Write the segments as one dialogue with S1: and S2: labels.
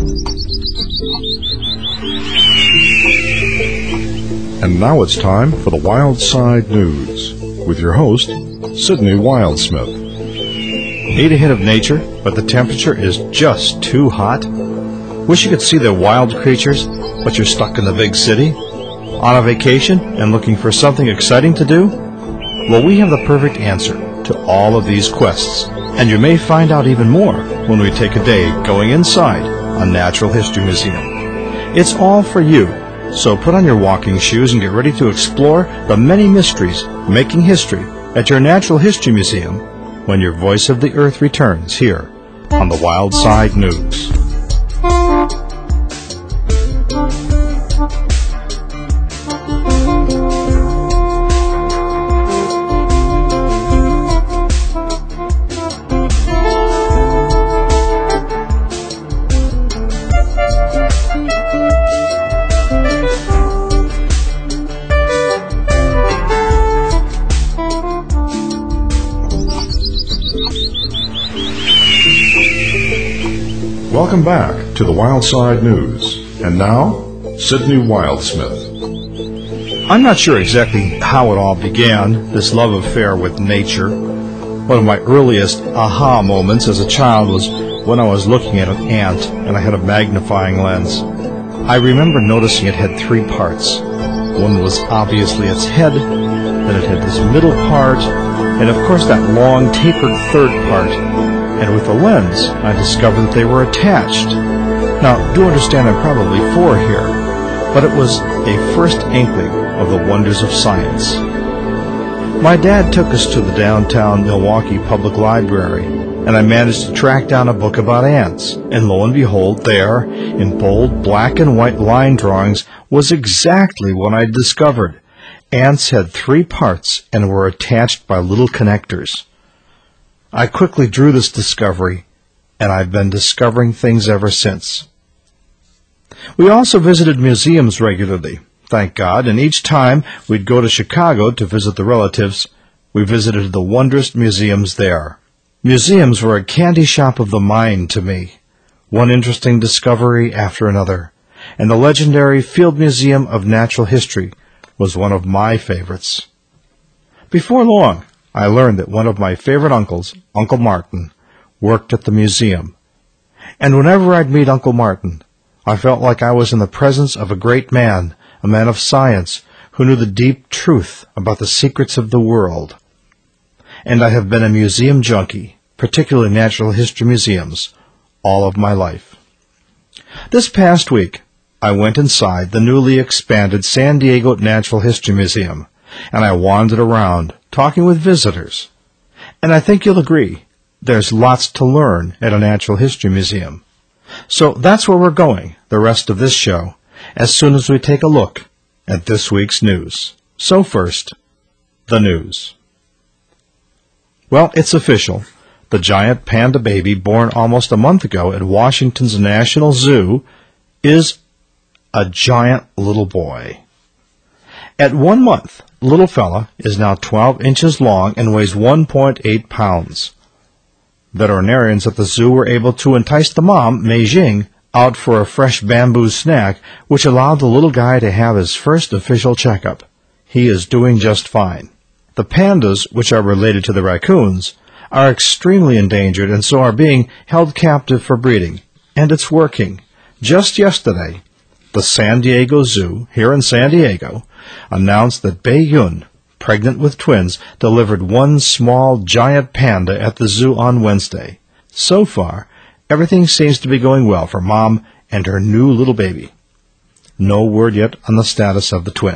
S1: And now it's time for the Wild Side News with your host, Sydney Wildsmith.
S2: Need a hit of nature, but the temperature is just too hot? Wish you could see the wild creatures, but you're stuck in the big city? On a vacation and looking for something exciting to do? Well, we have the perfect answer to all of these quests, and you may find out even more when we take a day going inside a Natural History Museum. It's all for you, so put on your walking shoes and get ready to explore the many mysteries making history at your Natural History Museum when your Voice of the Earth returns here on the Wild Side News.
S1: Welcome back to the Wild Side News. And now, Sydney Wildsmith.
S2: I'm not sure exactly how it all began, this love affair with nature. One of my earliest aha moments as a child was when I was looking at an ant and I had a magnifying lens. I remember noticing it had three parts. One was obviously its head, then it had this middle part, and of course that long tapered third part. And with the lens, I discovered that they were attached. Now, do understand I'm probably 4 here, but it was a first inkling of the wonders of science. My dad took us to the downtown Milwaukee Public Library, and I managed to track down a book about ants. And lo and behold, there, in bold black and white line drawings, was exactly what I discovered. Ants had 3 parts and were attached by little connectors. I quickly drew this discovery, and I've been discovering things ever since. We also visited museums regularly, thank God, and each time we'd go to Chicago to visit the relatives, we visited the wondrous museums there. Museums were a candy shop of the mind to me, one interesting discovery after another, and the legendary Field Museum of Natural History was one of my favorites. Before long, I learned that one of my favorite uncles, Uncle Martin, worked at the museum. And whenever I'd meet Uncle Martin, I felt like I was in the presence of a great man, a man of science, who knew the deep truth about the secrets of the world. And I have been a museum junkie, particularly natural history museums, all of my life. This past week, I went inside the newly expanded San Diego Natural History Museum, and I wandered around, talking with visitors. And I think you'll agree, there's lots to learn at a natural history museum. So that's where we're going, the rest of this show, as soon as we take a look at this week's news. So first, the news. Well, it's official. The giant panda baby born almost a month ago at Washington's National Zoo is a giant little boy. At 1 month, little fella is now 12 inches long and weighs 1.8 pounds. Veterinarians at the zoo were able to entice the mom, Mei Jing, out for a fresh bamboo snack, which allowed the little guy to have his first official checkup. He is doing just fine. The pandas, which are related to the raccoons, are extremely endangered and so are being held captive for breeding. And it's working. Just yesterday, the San Diego Zoo, here in San Diego, announced that Bei Yun, pregnant with twins, delivered 1 small giant panda at the zoo on Wednesday. So far, everything seems to be going well for Mom and her new little baby. No word yet on the status of the twin.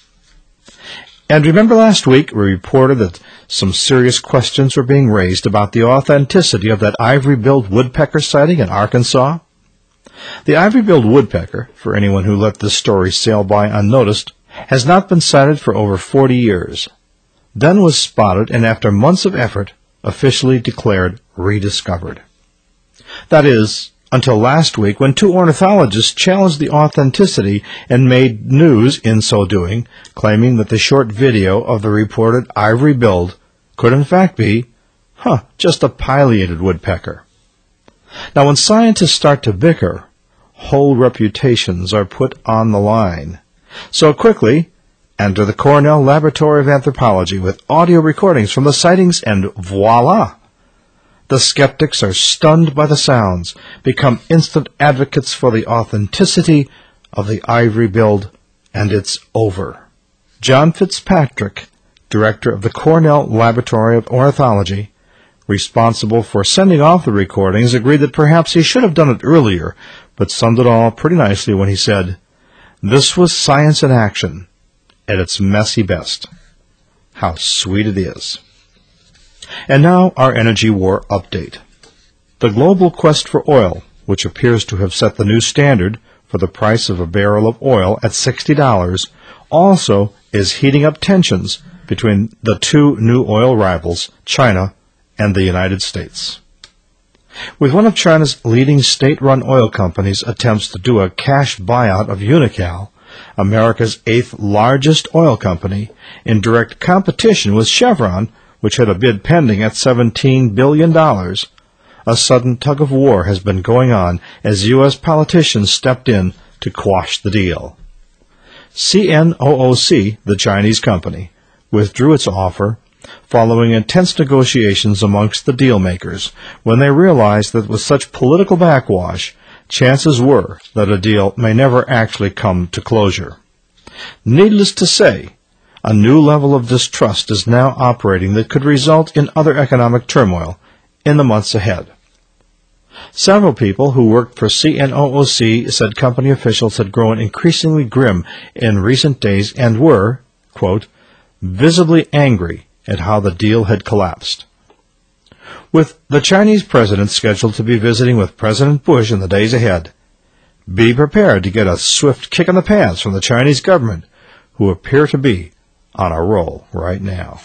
S2: And remember last week we reported that some serious questions were being raised about the authenticity of that ivory-billed woodpecker sighting in Arkansas? The ivory-billed woodpecker, for anyone who let this story sail by unnoticed, has not been sighted for over 40 years. Then was spotted and after months of effort, officially declared rediscovered. That is, until last week when 2 ornithologists challenged the authenticity and made news in so doing, claiming that the short video of the reported ivory-billed could in fact be, just a pileated woodpecker. Now when scientists start to bicker, whole reputations are put on the line. So quickly, enter the Cornell Laboratory of Anthropology with audio recordings from the sightings, and voila! The skeptics are stunned by the sounds, become instant advocates for the authenticity of the ivory build, and it's over. John Fitzpatrick, director of the Cornell Laboratory of Ornithology, responsible for sending off the recordings, agreed that perhaps he should have done it earlier, but summed it all pretty nicely when he said, "This was science in action, at its messy best." How sweet it is. And now our energy war update. The global quest for oil, which appears to have set the new standard for the price of a barrel of oil at $60, also is heating up tensions between the two new oil rivals, China and the United States. With one of China's leading state-run oil companies' attempts to do a cash buyout of Unocal, America's eighth largest oil company, in direct competition with Chevron, which had a bid pending at $17 billion, a sudden tug-of-war has been going on as U.S. politicians stepped in to quash the deal. CNOOC, the Chinese company, withdrew its offer following intense negotiations amongst the deal-makers when they realized that with such political backwash, chances were that a deal may never actually come to closure. Needless to say, a new level of distrust is now operating that could result in other economic turmoil in the months ahead. Several people who worked for CNOOC said company officials had grown increasingly grim in recent days and were, quote, visibly angry at how the deal had collapsed. With the Chinese president scheduled to be visiting with President Bush in the days ahead, be prepared to get a swift kick in the pants from the Chinese government, who appear to be on a roll right now.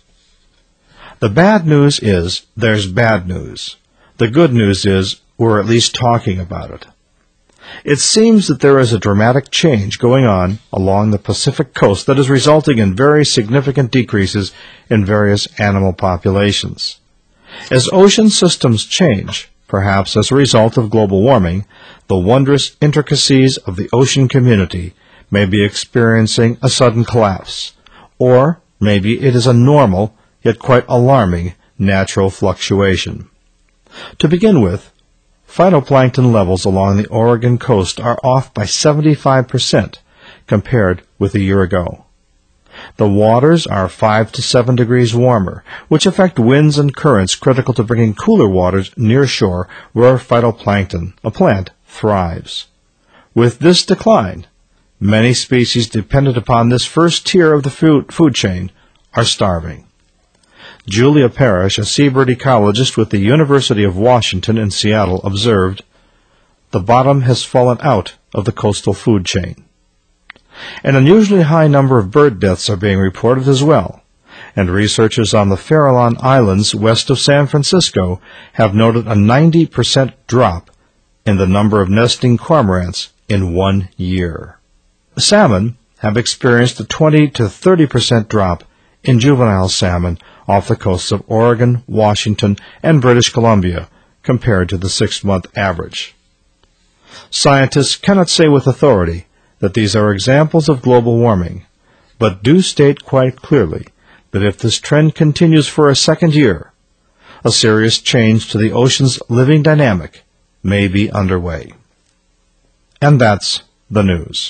S2: The bad news is there's bad news. The good news is we're at least talking about it. It seems that there is a dramatic change going on along the Pacific coast that is resulting in very significant decreases in various animal populations. As ocean systems change, perhaps as a result of global warming, the wondrous intricacies of the ocean community may be experiencing a sudden collapse, or maybe it is a normal, yet quite alarming, natural fluctuation. To begin with, phytoplankton levels along the Oregon coast are off by 75% compared with a year ago. The waters are 5 to 7 degrees warmer, which affect winds and currents critical to bringing cooler waters near shore where phytoplankton, a plant, thrives. With this decline, many species dependent upon this first tier of the food chain are starving. Julia Parrish, a seabird ecologist with the University of Washington in Seattle, observed, "The bottom has fallen out of the coastal food chain." An unusually high number of bird deaths are being reported as well, and researchers on the Farallon Islands west of San Francisco have noted a 90% drop in the number of nesting cormorants in 1 year. Salmon have experienced a 20 to 30% drop in juvenile salmon off the coasts of Oregon, Washington, and British Columbia compared to the 6-month average. Scientists cannot say with authority that these are examples of global warming, but do state quite clearly that if this trend continues for a second year, a serious change to the ocean's living dynamic may be underway. And that's the news.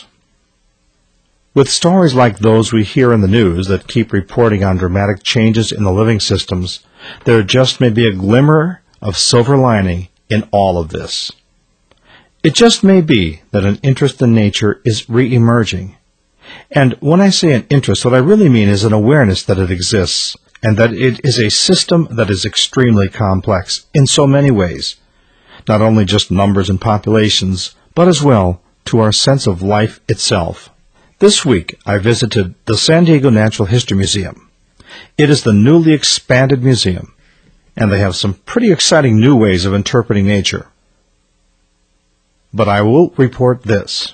S2: With stories like those we hear in the news that keep reporting on dramatic changes in the living systems, there just may be a glimmer of silver lining in all of this. It just may be that an interest in nature is re-emerging. And when I say an interest, what I really mean is an awareness that it exists, and that it is a system that is extremely complex in so many ways, not only just numbers and populations, but as well to our sense of life itself. This week, I visited the San Diego Natural History Museum. It is the newly expanded museum, and they have some pretty exciting new ways of interpreting nature. But I will report this.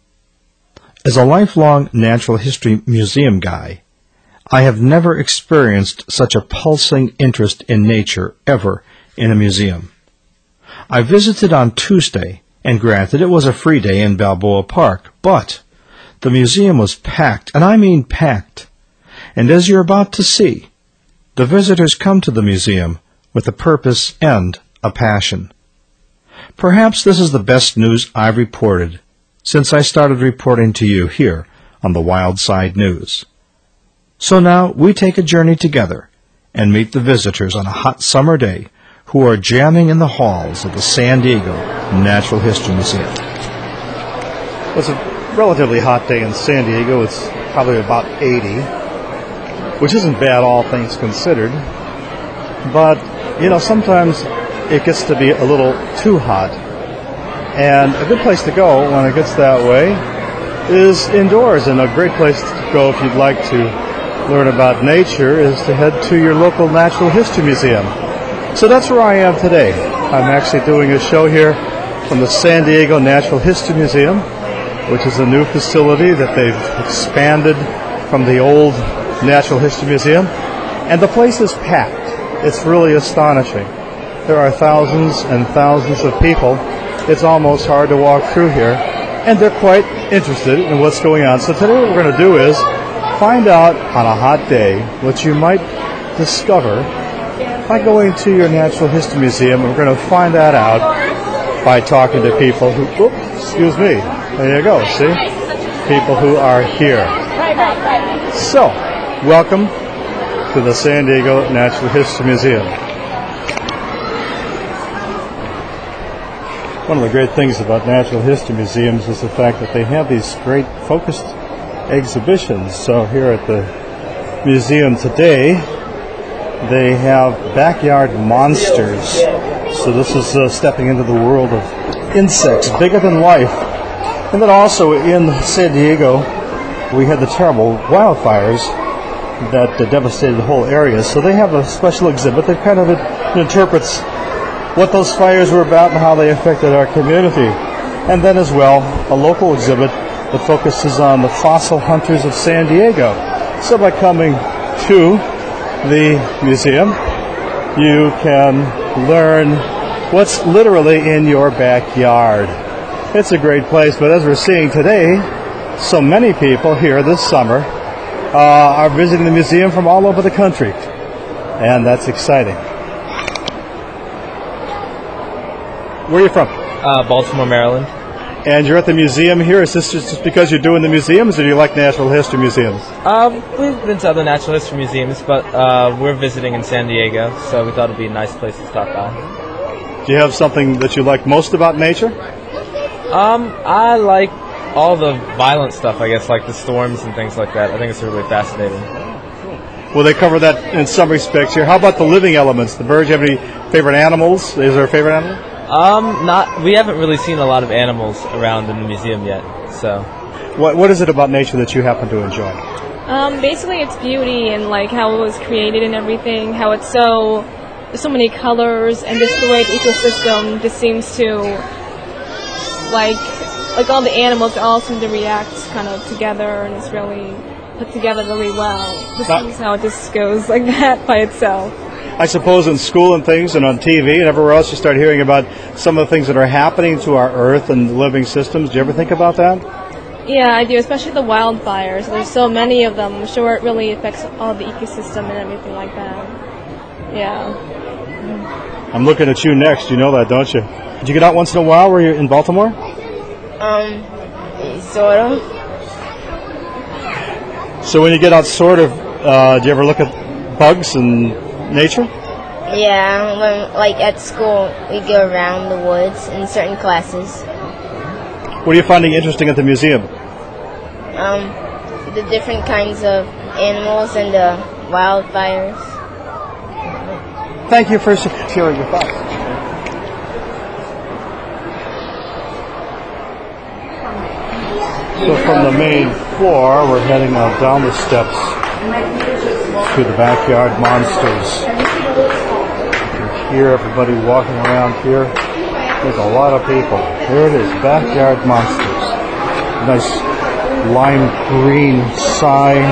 S2: As a lifelong natural history museum guy, I have never experienced such a pulsing interest in nature ever in a museum. I visited on Tuesday And granted, it was a free day in Balboa Park, but the museum was packed, and I mean packed. And as you're about to see, the visitors come to the museum with a purpose and a passion. Perhaps this is the best news I've reported since I started reporting to you here on the Wild Side News. So now we take a journey together and meet the visitors on a hot summer day who are jamming in the halls of the San Diego Natural History Museum. It's a relatively hot day in San Diego. It's probably about 80, which isn't bad all things considered. But, sometimes it gets to be a little too hot. And a good place to go when it gets that way is indoors. And a great place to go if you'd like to learn about nature is to head to your local Natural History Museum. So that's where I am today. I'm actually doing a show here from the San Diego Natural History Museum, which is a new facility that they've expanded from the old Natural History Museum. And the place is packed. It's really astonishing. There are thousands and thousands of people. It's almost hard to walk through here. And they're quite interested in what's going on. So today what we're going to do is find out on a hot day what you might discover by going to your Natural History Museum. We're going to find that out by talking to people who, excuse me, there you go, see? People who are here. So, welcome to the San Diego Natural History Museum. One of the great things about natural history museums is the fact that they have these great focused exhibitions. So here at the museum today, they have backyard monsters. So this is stepping into the world of insects, bigger than life. And then also in San Diego, we had the terrible wildfires that devastated the whole area. So they have a special exhibit that kind of interprets what those fires were about and how they affected our community. And then as well, a local exhibit that focuses on the fossil hunters of San Diego. So by coming to the museum, you can learn what's literally in your backyard. It's a great place, but as we're seeing today, so many people here this summer are visiting the museum from all over the country, and that's exciting. Where are you from?
S3: Baltimore, Maryland.
S2: And you're at the museum here. Is this just because you're doing the museums, or do you like natural history museums?
S3: We've been to other natural history museums, but we're visiting in San Diego, so we thought it'd be a nice place to stop by.
S2: Do you have something that you like most about nature?
S3: I like all the violent stuff, I guess, like the storms and things like that. I think it's really fascinating.
S2: Well, they cover that in some respects here. How about the living elements? The birds, do you have any favorite animals? Is there a favorite animal?
S3: We haven't really seen a lot of animals around in the museum yet, so.
S2: What is it about nature that you happen to enjoy?
S4: Basically it's beauty and like how it was created and everything, how it's so many colors, and just the way the ecosystem just seems to like all the animals all seem to react kind of together, and it's really put together really well. This is how it just goes like that by itself.
S2: I suppose in school and things and on TV and everywhere else you start hearing about some of the things that are happening to our earth and living systems. Do you ever think about that?
S4: Yeah, I do, especially the wildfires. There's so many of them. I'm sure it really affects all the ecosystem and everything like that. Yeah.
S2: I'm looking at you next. You know that, don't you? Did you get out once in a while? Were you in Baltimore?
S5: Sort of.
S2: So when you get out, sort of, do you ever look at bugs and nature?
S5: Yeah, when, like at school, we go around the woods in certain classes.
S2: What are you finding interesting at the museum?
S5: The different kinds of animals and the wildfires.
S2: Thank you for sharing your thoughts. So from the main floor, we're heading down the steps to the backyard monsters. You can hear everybody walking around here. There's a lot of people. There it is, backyard monsters. Nice lime green sign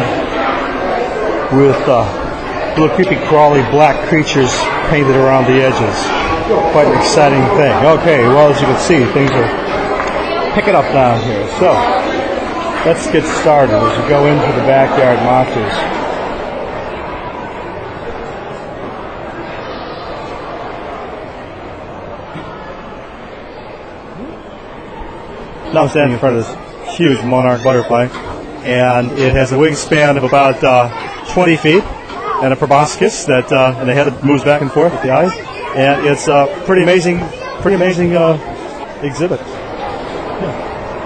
S2: with little creepy crawly black creatures painted around the edges. quite an exciting thing. Okay, well, as you can see, things are picking up down here. So, let's get started as we go into the backyard monsters. Now I'm standing in front of this huge monarch butterfly, and it has a wingspan of about 20 feet and a proboscis that and the head moves back and forth with the eyes, and it's a pretty amazing exhibit. Yeah.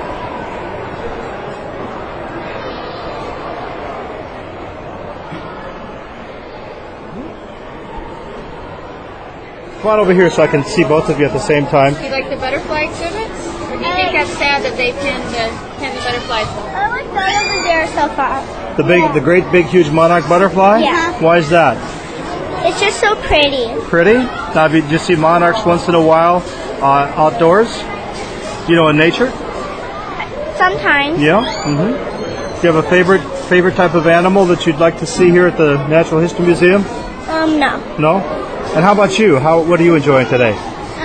S2: Come on over here so I can see both of you at the same time.
S6: Do you like the butterfly exhibits? Or do you think that's sad that they pin the butterflies?
S5: I like that over there so far.
S2: The great big huge monarch butterfly?
S5: Yeah.
S2: Why is that?
S5: It's just so pretty.
S2: Pretty? Now, do you see monarchs once in a while outdoors? You know, in nature?
S5: Sometimes.
S2: Yeah. Mm-hmm. Do you have a favorite type of animal that you'd like to see here at the Natural History Museum?
S5: No.
S2: No? And how about you? What are you enjoying today?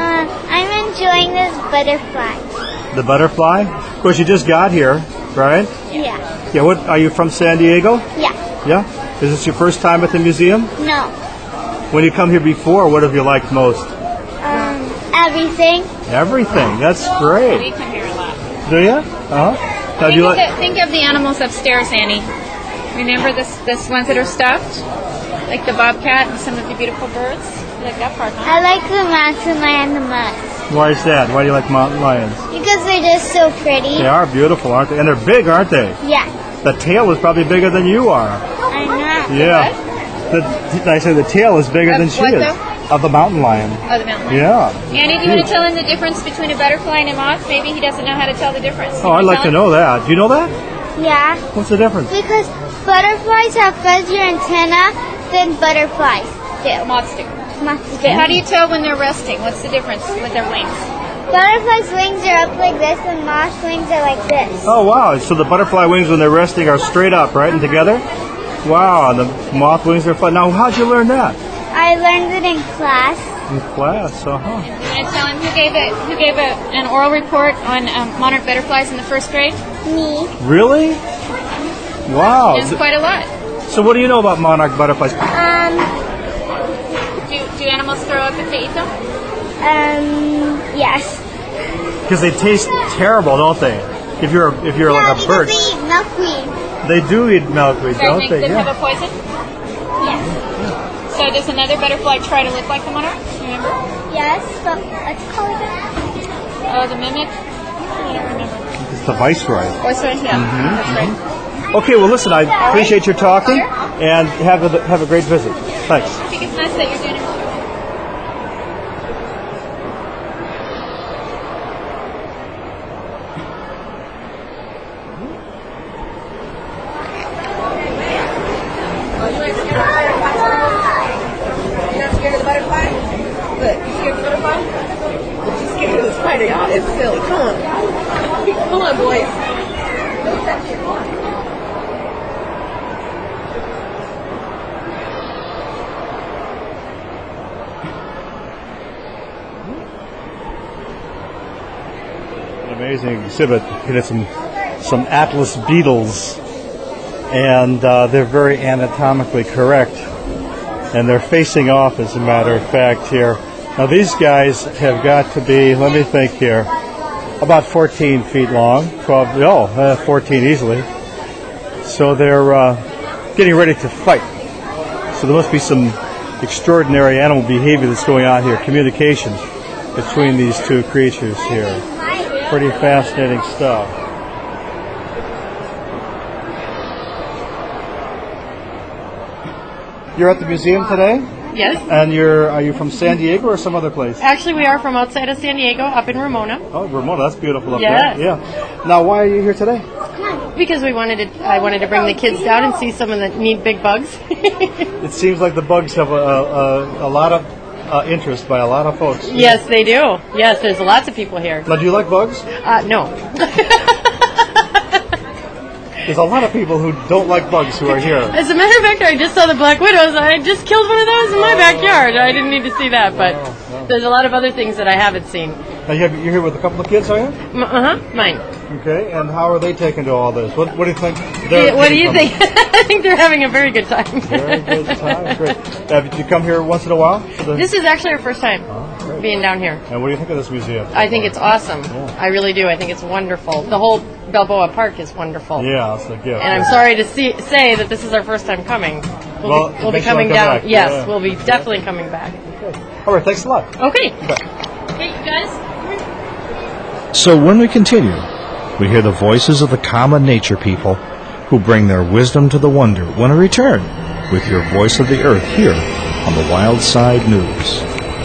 S5: I'm enjoying this butterfly.
S2: The butterfly? Of course, you just got here, right?
S5: Yeah.
S2: Yeah. What are you from? San Diego?
S5: Yeah.
S2: Yeah. Is this your first time at the museum?
S5: No.
S2: When you come here before, what have you liked most?
S5: Everything.
S2: Everything. That's great.
S6: We come here a lot.
S2: Do you? Uh-huh. Now, do you like?
S6: Think of the animals upstairs, Annie. Remember this ones that are stuffed? Like the bobcat and some of the beautiful birds? You like that part, huh?
S5: I like the mountain lion the most.
S2: Why is that? Why do you like mountain lions?
S5: Because they're just so pretty.
S2: They are beautiful, aren't they? And they're big, aren't they?
S5: Yeah.
S2: The tail is probably bigger than you are.
S5: I know.
S2: Yeah. I say the tail is bigger than she
S6: what
S2: is.
S6: though?
S2: Of the mountain lion.
S6: Oh, the mountain lion.
S2: Yeah.
S6: Annie, do you want to tell him the difference between a butterfly and a moth? Maybe he doesn't know how to tell the difference.
S2: Oh, I'd like to know that. Do you know that?
S5: Yeah.
S2: What's the difference?
S5: Because butterflies have fuzzier antenna than butterflies do.
S6: Moths do.
S5: Moths do.
S6: How do you tell when they're resting? What's the difference with their wings?
S5: Butterflies' wings are up like this and moths' wings are like this.
S2: Oh, wow. So the butterfly wings, when they're resting, are straight up, right, and together? Wow. And the moth wings are flat. Now, how'd you learn that?
S5: I learned it in class.
S2: In class, uh-huh.
S6: You want to tell him who gave an oral report on monarch butterflies in the first grade?
S5: Me.
S2: Really? Wow.
S6: It's quite a lot.
S2: So what do you know about monarch butterflies?
S6: Do animals throw up if they eat them?
S5: Yes.
S2: Because they taste terrible, don't they? If you're like a bird.
S5: They eat milkweed.
S2: They do eat milkweed,
S6: Does
S2: don't they?
S6: them
S2: Yeah.
S6: have a poison?
S5: Yes.
S6: So does another butterfly try to look like the monarch? Remember?
S5: Yes, but let's call it that.
S6: Oh, the mimic? I don't remember.
S2: It's the viceroy.
S6: Oh, sorry, yeah. That's right.
S2: Okay, well, listen, I appreciate your talking, and have a great visit. Thanks.
S6: I think it's nice that you're doing it.
S7: You're not scared of the butterfly? Look, you scared of the butterfly? But you scared of the spider, y'all. It's silly. Come on. Come on, boys. Don't touch it.
S2: An amazing exhibit. It had some Atlas beetles, and they're very anatomically correct, and they're facing off, as a matter of fact, here. Now these guys have got to be, let me think here, about 14 feet long, 14 easily. So they're getting ready to fight. So there must be some extraordinary animal behavior that's going on here, communication between these two creatures here. Pretty fascinating stuff. You're at the museum today?
S8: Yes.
S2: And are you from San Diego or some other place?
S8: Actually, we are from outside of San Diego, up in Ramona,
S2: Oh, Ramona, that's beautiful up
S8: Yes.
S2: there. Yeah. Now, why are you here today?
S8: because I wanted to bring the kids down and see some of the neat big bugs.
S2: It seems like the bugs have a lot of interest by a lot of folks.
S8: Yes, they do. Yes, there's lots of people here.
S2: Now, do you like bugs?
S8: No.
S9: There's a lot of people who don't like bugs who are here.
S8: As a matter of fact, I just saw the black widows. I just killed one of those in my backyard. I didn't need to see that, but there's a lot of other things that I haven't seen.
S9: Now, you're here with a couple of kids, are you?
S8: Mine.
S9: Okay, and how are they taking to all this? What do you think?
S8: What do you think? I think they're having a very good time.
S9: Very good time, great. Did you come here once in a while?
S8: This is actually our first time being down here.
S9: And what do you think of this museum?
S8: I think it's awesome. Yeah. I really do. I think it's wonderful. The whole Balboa Park is wonderful.
S9: Yeah, it's a gift.
S8: And I'm sorry to say that this is our first time coming. We'll be coming down.
S9: Back.
S8: Yes,
S9: yeah.
S8: We'll be definitely coming back.
S9: Okay. All right, thanks a lot.
S8: Okay.
S6: Hey, you guys.
S2: So when we continue, we hear the voices of the common nature people who bring their wisdom to the wonder when we return with your Voice of the Earth here on the Wild Side News.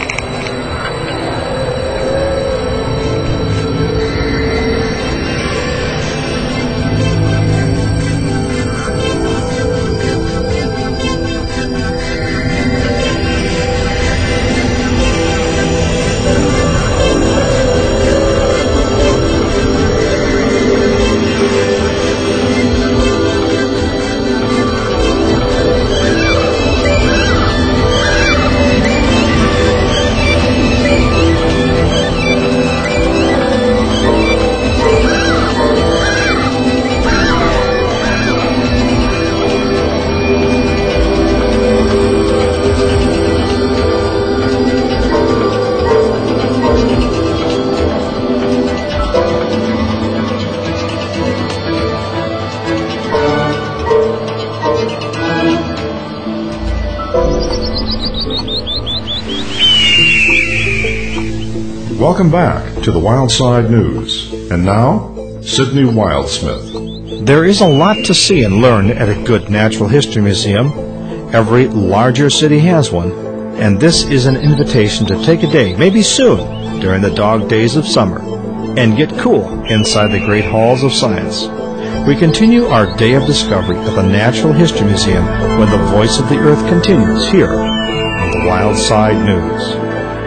S1: Welcome back to the Wild Side News. And now, Sydney Wildsmith.
S2: There is a lot to see and learn at a good natural history museum. Every larger city has one, and this is an invitation to take a day, maybe soon, during the dog days of summer, and get cool inside the great halls of science. We continue our day of discovery at the Natural History Museum when the Voice of the Earth continues here on the Wild Side News.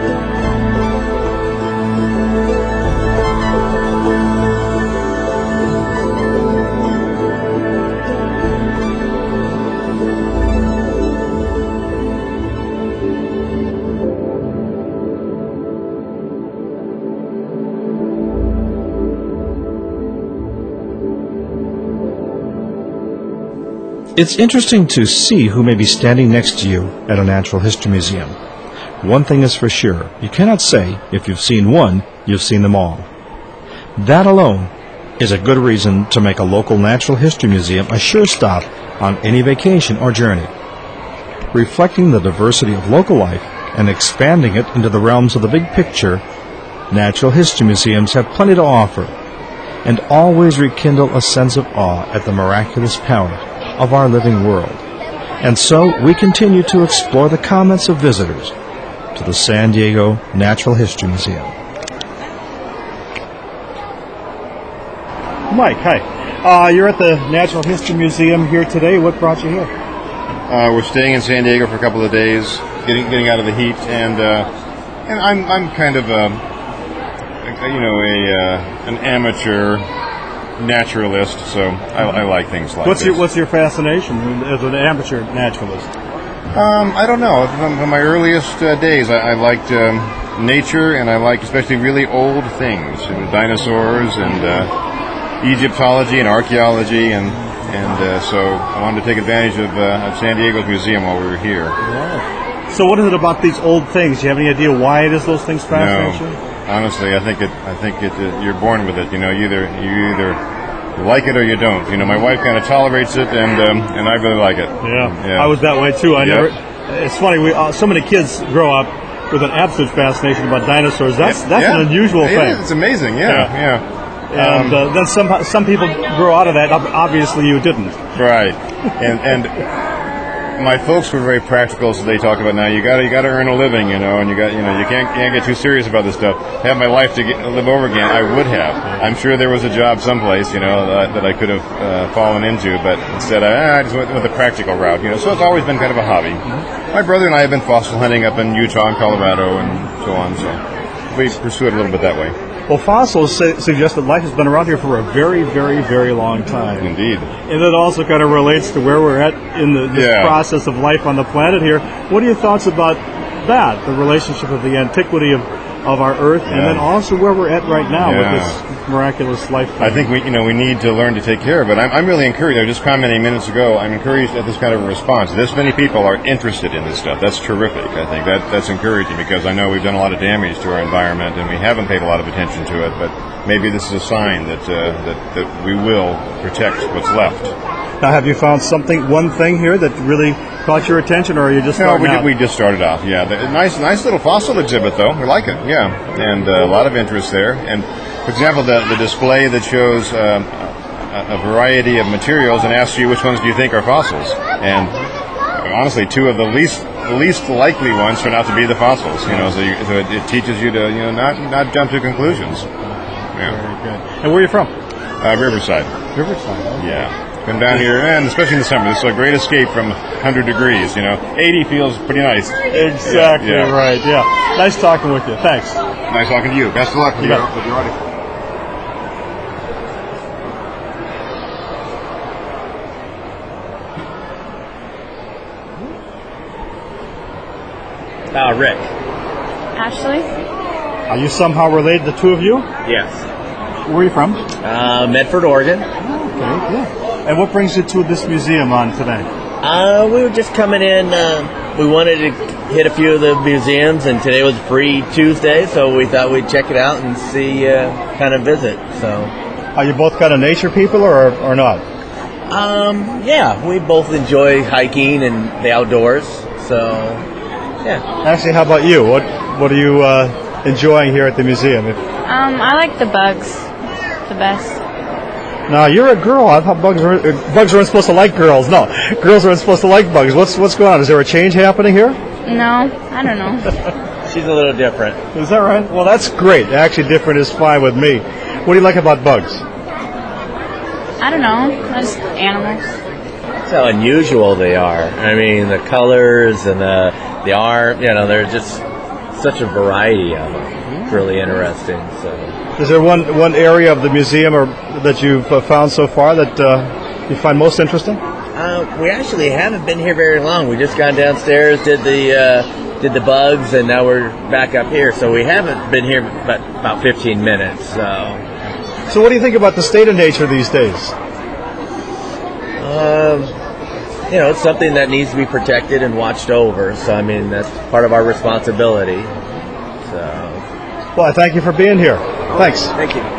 S2: It's interesting to see who may be standing next to you at a natural history museum. One thing is for sure, you cannot say, if you've seen one, you've seen them all. That alone is a good reason to make a local natural history museum a sure stop on any vacation or journey. Reflecting the diversity of local life and expanding it into the realms of the big picture, natural history museums have plenty to offer and always rekindle a sense of awe at the miraculous power of our living world. And so we continue to explore the comments of visitors to the San Diego Natural History Museum.
S9: Mike, hi. You're at the Natural History Museum here today. What brought you here?
S10: We're staying in San Diego for a couple of days, getting out of the heat, and I'm kind of an amateur naturalist, so I like things like this.
S9: What's your fascination as an amateur naturalist?
S10: I don't know. From my earliest days, I liked nature, and I liked especially really old things, dinosaurs and Egyptology and archaeology, and so I wanted to take advantage of San Diego's museum while we were here.
S9: Wow. So what is it about these old things? Do you have any idea why it is those things fascinate you?
S10: Honestly, I think you're born with it. You either like it or you don't. My wife kind of tolerates it, and I really like it.
S9: Yeah. I was that way too. It's funny. So many kids grow up with an absolute fascination about dinosaurs. That's an unusual thing.
S10: It's amazing. Yeah.
S9: And then some people grow out of that. Obviously, you didn't.
S10: Right. And my folks were very practical, so they talk about now you got to earn a living, and you can't get too serious about this stuff. Have my life to live over again, I would have. I'm sure there was a job someplace, that I could have fallen into, but instead I just went the practical route, So it's always been kind of a hobby. Mm-hmm. My brother and I have been fossil hunting up in Utah and Colorado and so on, so we pursue it a little bit that way.
S9: Well, fossils suggest that life has been around here for a very, very, very long time.
S10: Indeed.
S9: And it also kind of relates to where we're at in this process of life on the planet here. What are your thoughts about that, the relationship of the antiquity of our Earth, and then also where we're at right now with this miraculous life?
S10: I think we need to learn to take care of it. I'm really encouraged. I was just commenting minutes ago. I'm encouraged at this kind of a response. This many people are interested in this stuff. That's terrific. I think that's encouraging because I know we've done a lot of damage to our environment and we haven't paid a lot of attention to it. But maybe this is a sign that we will protect what's left.
S9: Now, have you found one thing here that really caught your attention, or are you just starting out?
S10: We just started off, Nice little fossil exhibit, though. We like it, and a lot of interest there. And, for example, the display that shows a variety of materials and asks you which ones do you think are fossils. And, honestly, two of the least likely ones turn out to be the fossils. So it teaches you to not jump to conclusions. Yeah.
S9: Very good. And where are you from?
S10: Riverside.
S9: Riverside.
S10: Yeah. Come down here, and especially in the summer, this is a great escape from 100 degrees. 80 feels pretty nice.
S9: Exactly right. Yeah. Nice talking with you. Thanks.
S10: Nice talking to you. Best of luck with your article.
S11: Rick.
S4: Ashley?
S9: Are you somehow related, the two of you?
S11: Yes.
S9: Where are you from?
S11: Medford, Oregon.
S9: Okay, yeah. And what brings you to this museum on today?
S11: We were just coming in. We wanted to hit a few of the museums, and today was Free Tuesday, so we thought we'd check it out and see, kind of visit. So,
S9: are you both kind of nature people or not?
S11: Yeah, we both enjoy hiking and the outdoors. So, yeah.
S9: Actually, how about you? What are you enjoying here at the museum?
S4: I like the bugs the best.
S9: Now, you're a girl. I thought bugs weren't supposed to like girls. No, girls aren't supposed to like bugs. What's going on? Is there a change happening here?
S4: No, I don't know.
S11: She's a little different.
S9: Is that right? Well, that's great. Actually, different is fine with me. What do you like about bugs?
S4: I don't know. Just animals.
S11: That's how unusual they are. I mean, the colors and the art, they're just such a variety of them. It's really interesting. So,
S9: is there one area of the museum that you've found so far that you find most interesting?
S11: We actually haven't been here very long. We just got downstairs, did the bugs, and now we're back up here. So we haven't been here but about 15 minutes.
S9: So what do you think about the state of nature these days?
S11: It's something that needs to be protected and watched over. So, I mean, that's part of our responsibility. So,
S9: well, I thank you for being here. Thanks.
S11: Thank you.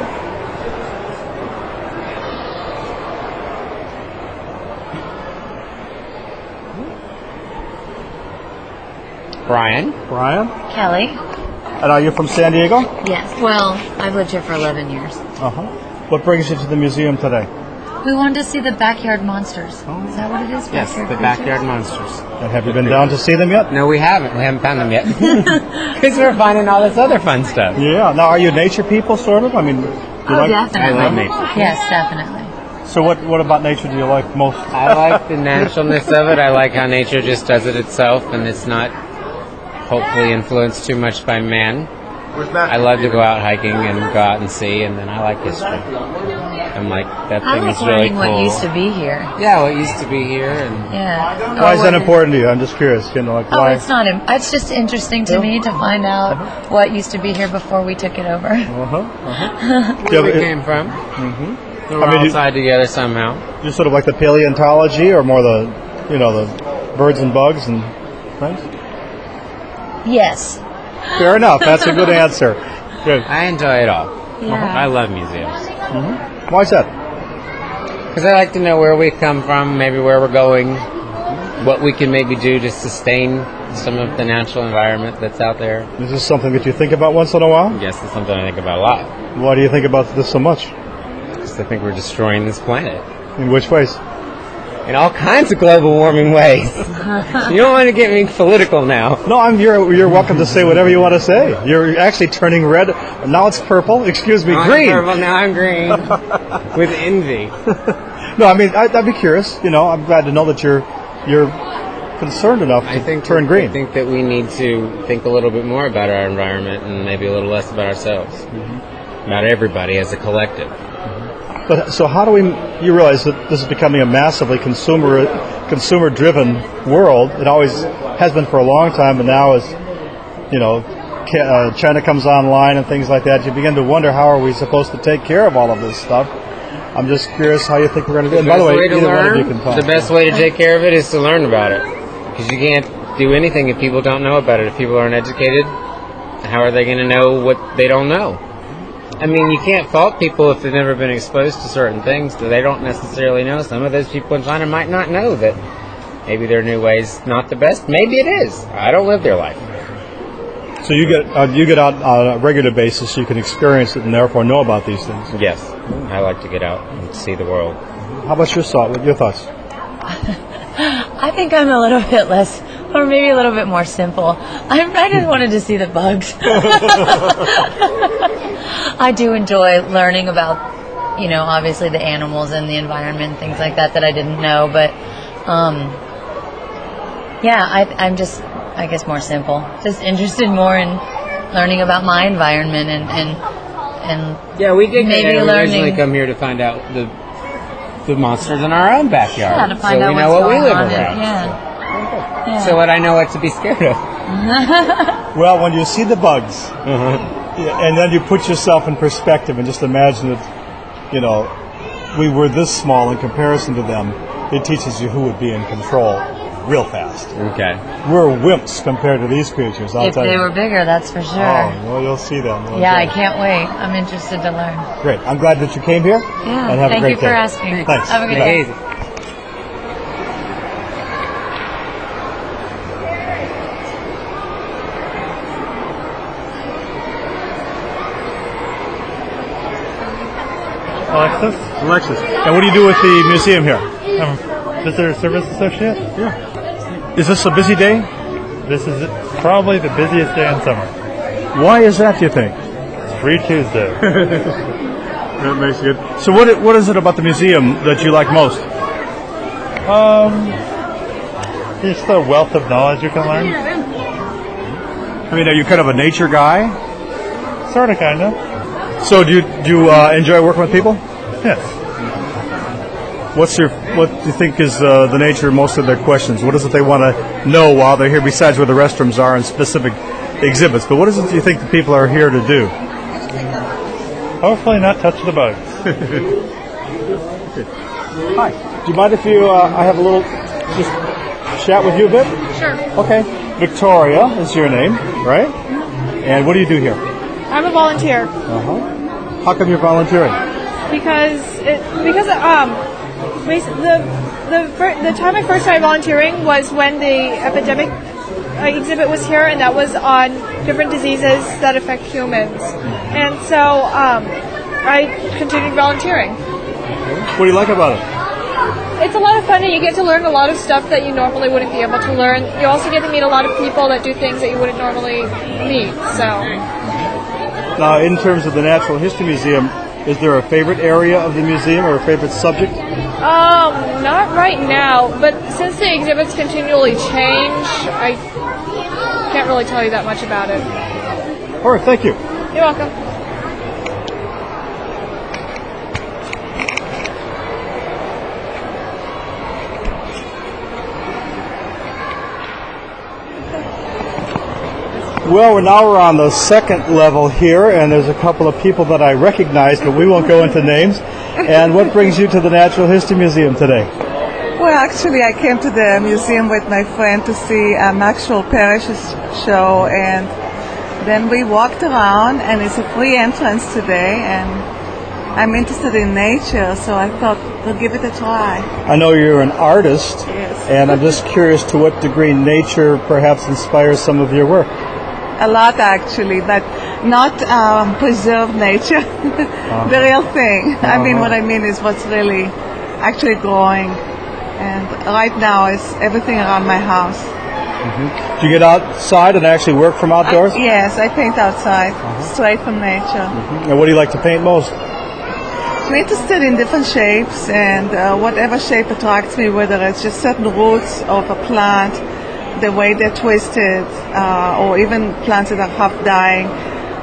S12: Brian.
S13: Kelly.
S9: And are you from San Diego?
S13: Yes. Well, I've lived here for 11 years.
S9: Uh-huh. What brings you to the museum today?
S13: We wanted to see the backyard monsters. Is that what it is?
S12: Yes, the backyard monsters.
S9: And have you been down to see them yet?
S12: No, we haven't. We haven't found them yet. Because we're finding all this other fun stuff.
S9: Yeah. Now, are you nature people, sort of? I mean,
S13: definitely.
S12: I love nature.
S13: Yes, definitely.
S9: So what about nature do you like most?
S12: I like the naturalness of it. I like how nature just does it itself, and it's not hopefully influenced too much by man. I love to go out hiking and go out and see, and then I like history. I'm like, that thing is really cool.
S13: What used to be here.
S12: Yeah, what used to be here. And
S13: yeah.
S9: Why is that important to you? I'm just curious. Why?
S13: It's not. It's just interesting to me to find out what used to be here before we took it over.
S12: Where we came from. Mm-hmm. We're all tied together somehow.
S9: You sort of like the paleontology, or more the birds and bugs and things?
S13: Yes.
S9: Fair enough. That's a good answer. Good.
S12: I enjoy it all.
S13: Yeah.
S12: I love museums.
S9: Mm-hmm. Why is that?
S12: Because I like to know where we come from, maybe where we're going, what we can maybe do to sustain some of the natural environment that's out there.
S9: Is this something that you think about once in a while?
S12: Yes, it's something I think about a lot.
S9: Why do you think about this so much?
S12: Because I think we're destroying this planet.
S9: In which ways?
S12: In all kinds of global warming ways. You don't want to get me political now.
S9: No, you're welcome to say whatever you want to say. You're actually turning red. Now it's purple. Excuse me, green.
S12: I'm purple, now I'm green. With envy.
S9: No, I mean, I'd be curious. I'm glad to know that you're concerned enough to turn green.
S12: I think that we need to think a little bit more about our environment and maybe a little less about ourselves.
S9: Mm-hmm.
S12: about everybody as a collective.
S9: But so how do you realize that this is becoming a massively consumer-driven world? It always has been for a long time, but now as, China comes online and things like that, you begin to wonder how are we supposed to take care of all of this stuff. I'm just curious how you think we're going to do it. And by the way, either one of you can talk.
S12: The best way to take care of it is to learn about it. Because you can't do anything if people don't know about it. If people aren't educated, how are they going to know what they don't know? I mean, you can't fault people if they've never been exposed to certain things that they don't necessarily know. Some of those people in China might not know that maybe their new way's not the best. Maybe it is. I don't live their life.
S9: So you get out on a regular basis, so you can experience it and therefore know about these things.
S12: Yes, I like to get out and see the world.
S9: How about your thoughts?
S13: I think I'm a little bit less, or maybe a little bit more simple. I just wanted to see the bugs. I do enjoy learning about, obviously the animals and the environment, things like that I didn't know. But, I'm just, I guess, more simple. Just interested more in learning about my environment and
S12: yeah, we did
S13: maybe
S12: we
S13: learning.
S12: originally come here to find out the monsters in our own backyard.
S13: Yeah, to find out
S12: we know
S13: what's
S12: what we
S13: going
S12: live
S13: on.
S12: around.
S13: Yeah.
S12: So that I know what to be scared of.
S9: Well, when you see the bugs, and then you put yourself in perspective and just imagine that, we were this small in comparison to them, it teaches you who would be in control real fast.
S12: Okay.
S9: We're wimps compared to these creatures, I'll
S13: If
S9: tell you.
S13: they were bigger, that's for sure.
S9: Oh, well, you'll see them.
S13: Yeah, I can't wait. I'm interested to learn.
S9: Great. I'm glad that you came here.
S13: Yeah,
S9: and have
S13: thank
S9: a great
S13: you for
S9: day.
S13: asking.
S9: Thanks.
S13: Have a good day.
S9: Alexis. And what do you do with the museum here?
S14: I'm Visitor Service Associate.
S9: Yeah. Is this a busy day?
S14: This is probably the busiest day in summer.
S9: Why is that, do you think?
S14: It's Free Tuesday.
S9: That makes it good. So what is it about the museum that you like most?
S14: Just the wealth of knowledge you can learn.
S9: I mean, are you kind of a nature guy?
S14: Sort of, kind of.
S9: So do you enjoy working with people?
S14: Yes.
S9: What do you think is the nature of most of their questions? What is it they want to know while they're here, besides where the restrooms are and specific exhibits? But what is it you think the people are here to do?
S14: Hopefully not touch the bugs.
S9: Hi. Do you mind if I have a little just chat with you a bit?
S15: Sure.
S9: Okay. Victoria is your name, right? And what do you do here?
S15: I'm a volunteer.
S9: How come you're volunteering?
S15: Because the time I first started volunteering was when the epidemic exhibit was here, and that was on different diseases that affect humans. And so I continued volunteering.
S9: What do you like about it?
S15: It's a lot of fun, and you get to learn a lot of stuff that you normally wouldn't be able to learn. You also get to meet a lot of people that do things that you wouldn't normally meet. So.
S9: Now, in terms of the Natural History Museum, is there a favorite area of the museum or a favorite subject?
S15: Not right now, but since the exhibits continually change, I can't really tell you that much about it.
S9: All right, thank you.
S15: You're welcome.
S9: Well, we're on the second level here, and there's a couple of people that I recognize, but we won't go into names. And what brings you to the Natural History Museum today?
S16: Well, actually, I came to the museum with my friend to see Maxwell Parrish's show, and then we walked around, and it's a free entrance today, and I'm interested in nature, so I thought we'll give it a try.
S9: I know you're an artist,
S16: yes.
S9: And I'm just curious to what degree nature perhaps inspires some of your work.
S16: A lot, actually, but not preserved nature, the real thing. I mean, what I mean is what's really actually growing. And right now, it's everything around my house.
S9: Do you get outside and actually work from outdoors?
S16: Yes, I paint outside, straight from nature.
S9: And what do you like to paint most?
S16: I'm interested in different shapes, and whatever shape attracts me, whether it's just certain roots of a plant, the way they're twisted, or even plants that are half dying.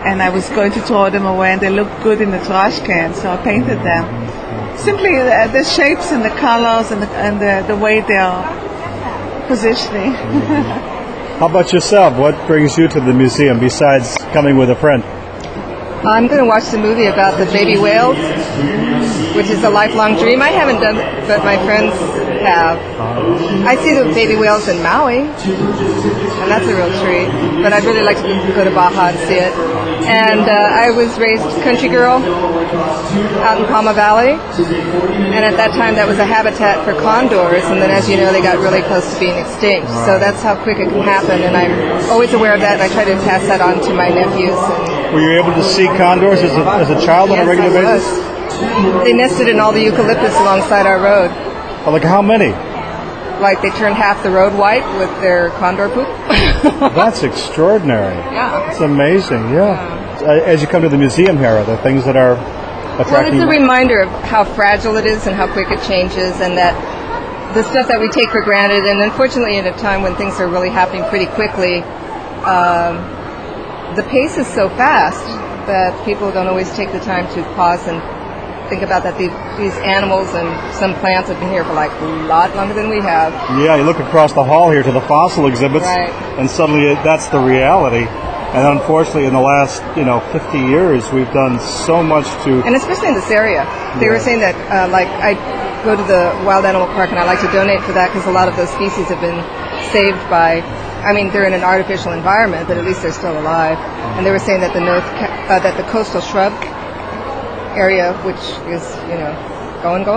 S16: and I was going to throw them away, and they looked good in the trash can, so I painted them. Simply the shapes and the colors and the way they are positioning.
S9: How about yourself? What brings you to the museum besides coming with a friend?
S7: I'm going to watch the movie about the baby whales, which is a lifelong dream. I haven't done it, but my friends have. I see the baby whales in Maui, and that's a real treat. But I'd really like to go to Baja and see it. And I was raised country girl out in Palma Valley, and at that time that was a habitat for condors, and then as you know they got really close to being extinct. So that's how quick it can happen, and I'm always aware of that, and I try to pass that on to my nephews.
S9: Were you able to see condors as a child on a regular basis?
S7: They nested in all the eucalyptus alongside our road.
S9: Oh, like how many?
S7: Like they turned half the road white with their condor poop.
S9: That's extraordinary.
S7: Yeah.
S9: It's amazing, yeah. As you come to the museum here, are there things that are attracting
S7: Well, it's a
S9: you?
S7: reminder of how fragile it is and how quick it changes, and that the stuff that we take for granted, and unfortunately at a time when things are really happening pretty quickly, the pace is so fast that people don't always take the time to pause and think about that these animals and some plants have been here for like a lot longer than we have.
S9: Yeah, you look across the hall here to the fossil exhibits,
S7: Right.
S9: and suddenly that's the reality. And unfortunately, in the last 50 years, we've done so much to.
S7: And especially in this area. They were saying that, like, I go to the Wild Animal Park and I like to donate for that because a lot of those species have been saved by, I mean, they're in an artificial environment, but at least they're still alive. And they were saying that that the coastal shrub area, which is, going,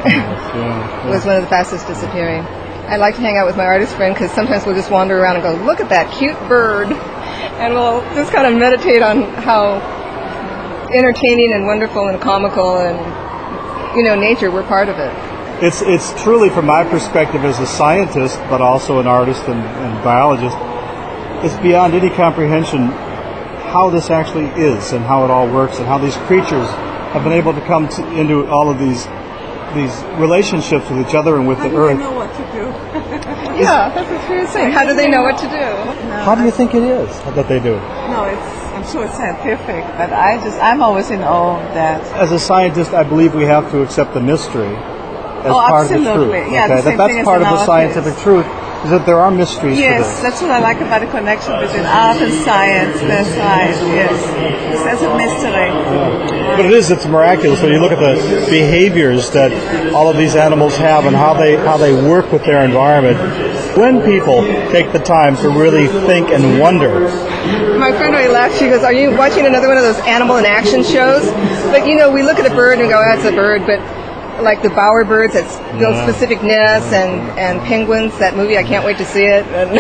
S7: was one of the fastest disappearing. I like to hang out with my artist friend because sometimes we'll just wander around and go, look at that cute bird. And we'll just kind of meditate on how entertaining and wonderful and comical and, nature, we're part of it.
S9: It's truly, from my perspective as a scientist, but also an artist and biologist, it's beyond any comprehension how this actually is and how it all works and how these creatures have been able to come into all of these relationships with each other and with the earth.
S16: How do they know what to do?
S7: Yeah, that's what we were saying. How do they know what to do?
S9: How do you think it is that they do?
S16: No, I'm sure it's scientific, but I'm always in awe of that.
S9: As a scientist, I believe we have to accept the mystery as part of the truth.
S16: Absolutely. Yeah,
S9: okay?
S16: the same
S9: That's
S16: thing as
S9: part of
S16: an
S9: the
S16: artist.
S9: scientific truth, is that there are mysteries to
S16: Yes,
S9: this.
S16: that's what I like about the connection between art and science. That's right, yes. The sense of mystery.
S9: But it's miraculous when you look at the behaviors that all of these animals have and how they work with their environment. When people take the time to really think and wonder.
S7: My friend really laughed. She goes, "Are you watching another one of those animal and action shows?" But we look at a bird and go, "Oh, it's a bird," but like the bowerbirds that build specific nests and penguins, that movie, I can't wait to see it. And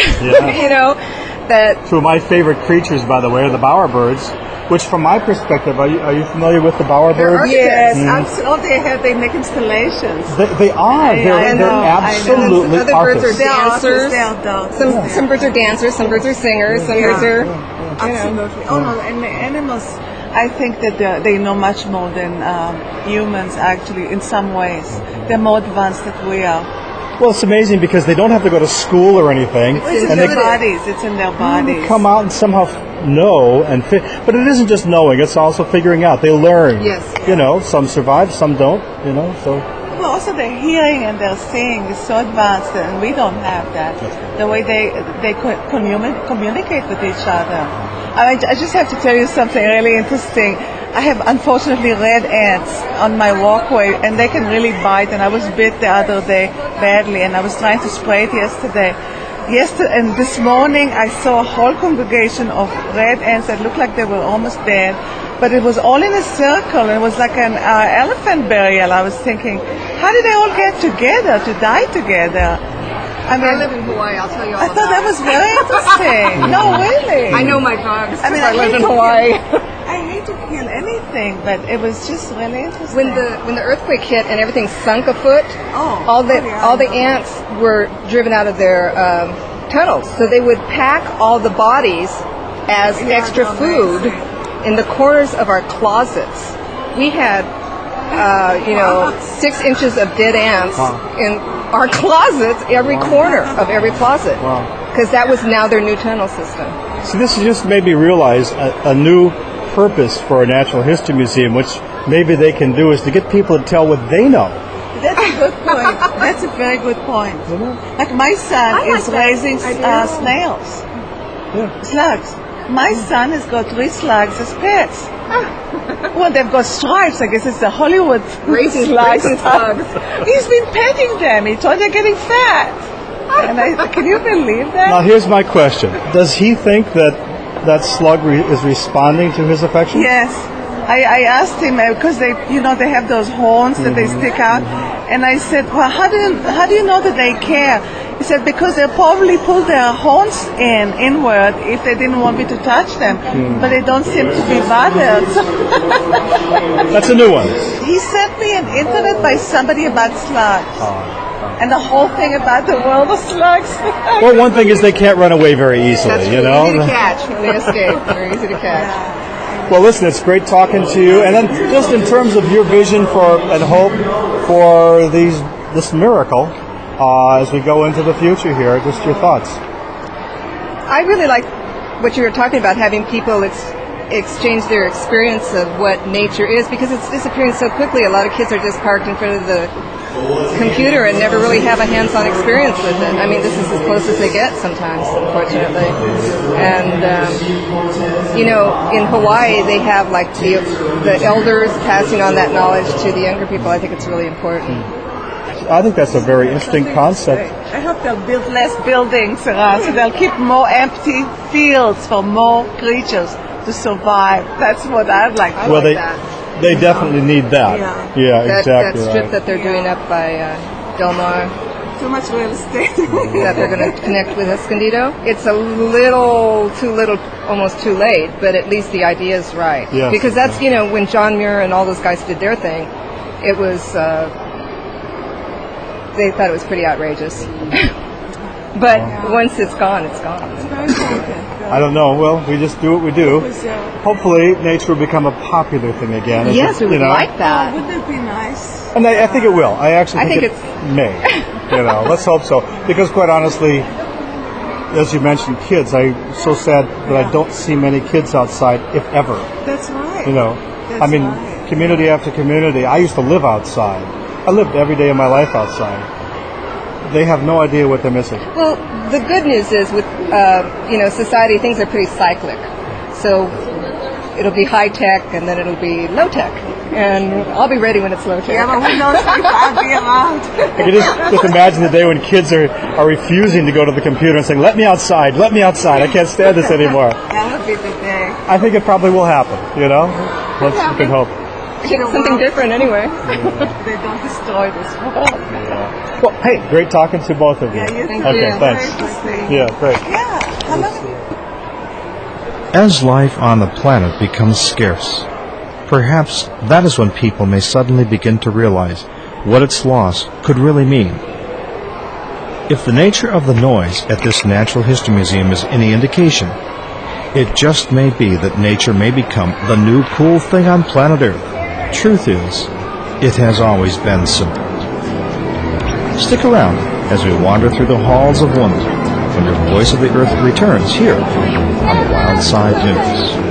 S7: that.
S9: Two of my favorite creatures, by the way, are the bowerbirds. Which, from my perspective, are you familiar with the bowerbirds?
S16: Yes, absolutely. They make installations.
S9: They are. They're absolutely
S7: Other birds are dancers.
S16: They
S7: Some birds are dancers. Some birds are singers. Some birds are.
S16: Absolutely. Oh no, and the animals. I think that they know much more than humans. Actually, in some ways, they're more advanced than we are.
S9: Well, it's amazing because they don't have to go to school or anything.
S16: It's in their bodies. It's in their bodies.
S9: They come out and somehow know and fit. But it isn't just knowing; it's also figuring out. They learn.
S16: Yes.
S9: Some survive, some don't. So.
S16: Well, also their hearing and their seeing is so advanced, and we don't have that. The way they communicate with each other. I just have to tell you something really interesting. I have, unfortunately, red ants on my walkway, and they can really bite. And I was bit the other day badly, and I was trying to spray it yesterday. And this morning I saw a whole congregation of red ants that looked like they were almost dead, but it was all in a circle, and it was like an elephant burial. I was thinking, how did they all get together to die together?
S7: I live in Hawaii. I'll tell you all
S16: I thought that was very interesting. No, really.
S7: I know my dogs.
S16: I mean,
S7: I live in Hawaii.
S16: I hate to kill anything, but it was just really interesting.
S7: When the earthquake hit and everything sunk a foot, all the ants were driven out of their tunnels. So they would pack all the bodies as extra food in the corners of our closets. We had 6 inches of dead ants in our closets, every corner of every closet, because that was now their new tunnel system.
S9: So this just made me realize a new purpose for a natural history museum, which maybe they can do, is to get people to tell what they know.
S16: That's a good point. That's a very good point. Like my son is raising snails, slugs. My son has got 3 slugs as pets. Well, they've got stripes. I guess it's the Hollywood
S7: Raising
S16: slugs.
S7: slugs.
S16: He's been petting them. He thought they're getting fat. And can you believe that?
S9: Now, here's my question. Does he think that slug is responding to his affection?
S16: Yes. I asked him because they have those horns that they stick out, and I said, well, how do you know that they care? He said, because they'll probably pull their horns inward if they didn't want me to touch them, but they don't seem to be bothered.
S9: That's a new one.
S16: He sent me an internet by somebody about slugs. And the whole thing about the world of slugs.
S9: Well, one thing is they can't run away very easily,
S7: That's
S9: you know?
S7: easy to catch when they escape. Very easy to catch.
S9: Well, listen, it's great talking to you. And then just in terms of your vision for and hope for this miracle as we go into the future here, just your thoughts.
S7: I really like what you were talking about, having people exchange their experience of what nature is, because it's disappearing so quickly. A lot of kids are just parked in front of the computer and never really have a hands-on experience with it. I mean, this is as close as they get sometimes, unfortunately. And in Hawaii, they have like the elders passing on that knowledge to the younger people. I think it's really important.
S9: I think that's a very interesting concept.
S16: I hope they'll build less buildings around, so they'll keep more empty fields for more creatures to survive. That's what I'd like.
S9: They definitely need that. Yeah, exactly.
S7: That strip that they're doing up by Del Mar.
S16: Too much real estate.
S7: That they're going to connect with Escondido. It's a little, almost too late, but at least the idea is right.
S9: Yes.
S7: Because that's, when John Muir and all those guys did their thing, it was, they thought it was pretty outrageous. But once it's gone, it's gone.
S9: I don't know. Well, we just do what we do. Hopefully, nature will become a popular thing again.
S7: Yes, we would like that.
S16: Wouldn't it be nice?
S9: And I think it will. I think it may. Let's hope so. Because quite honestly, as you mentioned, kids, I'm so sad that I don't see many kids outside, if ever.
S16: That's right.
S9: Community after community. I used to live outside. I lived every day of my life outside. They have no idea what they're missing.
S7: Well, the good news is with society, things are pretty cyclic. So it'll be high tech, and then it'll be low tech, and I'll be ready when it's low tech.
S16: Yeah, but who knows if I'll be around.
S9: I can just imagine the day when kids are refusing to go to the computer and saying, "Let me outside, let me outside. I can't stand this anymore."
S16: That would be the day.
S9: I think it probably will happen. We can hope.
S7: Something different anyway.
S16: They don't destroy this world.
S9: Well, hey, great talking to both of you.
S16: Yeah, you too.
S9: Okay, thanks. Yeah, great.
S2: As life on the planet becomes scarce, perhaps that is when people may suddenly begin to realize what its loss could really mean. If the nature of the noise at this Natural History Museum is any indication, it just may be that nature may become the new cool thing on planet Earth. Truth is, it has always been so. Stick around as we wander through the halls of wonder when your Voice of the Earth returns here on the Wild Side News.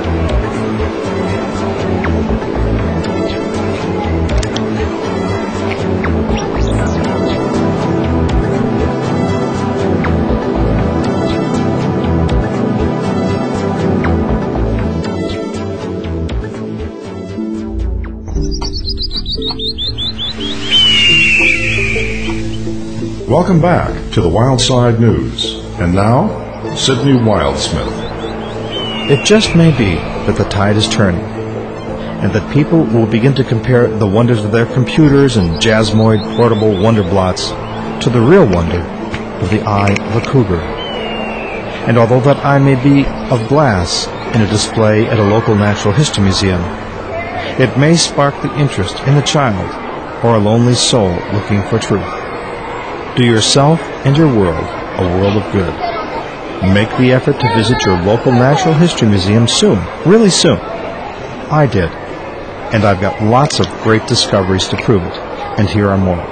S1: Welcome back to the Wild Side News. And now, Sydney Wildsmith.
S2: It just may be that the tide is turning, and that people will begin to compare the wonders of their computers and Jasmoid portable wonderblots to the real wonder of the eye of a cougar. And although that eye may be of glass in a display at a local natural history museum, it may spark the interest in a child or a lonely soul looking for truth. Do yourself and your world a world of good. Make the effort to visit your local Natural History Museum soon, really soon. I did, and I've got lots of great discoveries to prove it, and here are more.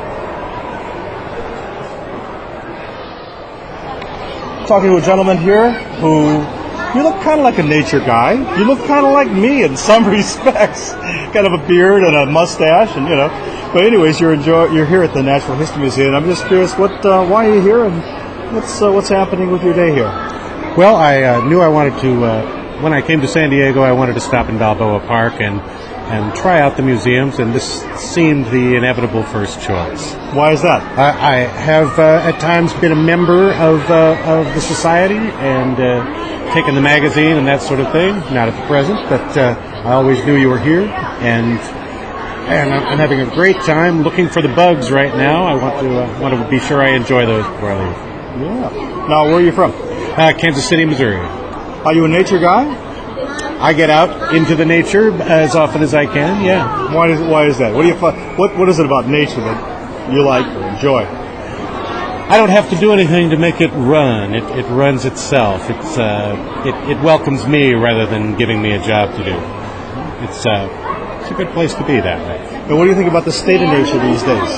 S9: Talking to a gentleman here who You look kind of like a nature guy. You look kind of like me in some respects. Kind of a beard and a mustache, and But anyways, you're here at the Natural History Museum. I'm just curious, why are you here, and what's happening with your day here?
S17: Well, I knew I wanted to. When I came to San Diego, I wanted to stop in Balboa Park and try out the museums, and this seemed the inevitable first choice.
S9: Why is that?
S17: I have at times been a member of the society and taken the magazine and that sort of thing. Not at the present, but I always knew you were here, and I'm having a great time looking for the bugs right now. I want to be sure I enjoy those before I leave.
S9: Yeah. Now, where are you from?
S17: Kansas City, Missouri.
S9: Are you a nature guy?
S17: I get out into the nature as often as I can. Yeah.
S9: Why is that? What is it about nature that you like or enjoy?
S17: I don't have to do anything to make it run. It runs itself. It welcomes me rather than giving me a job to do. It's a good place to be that way.
S9: And what do you think about the state of nature these days?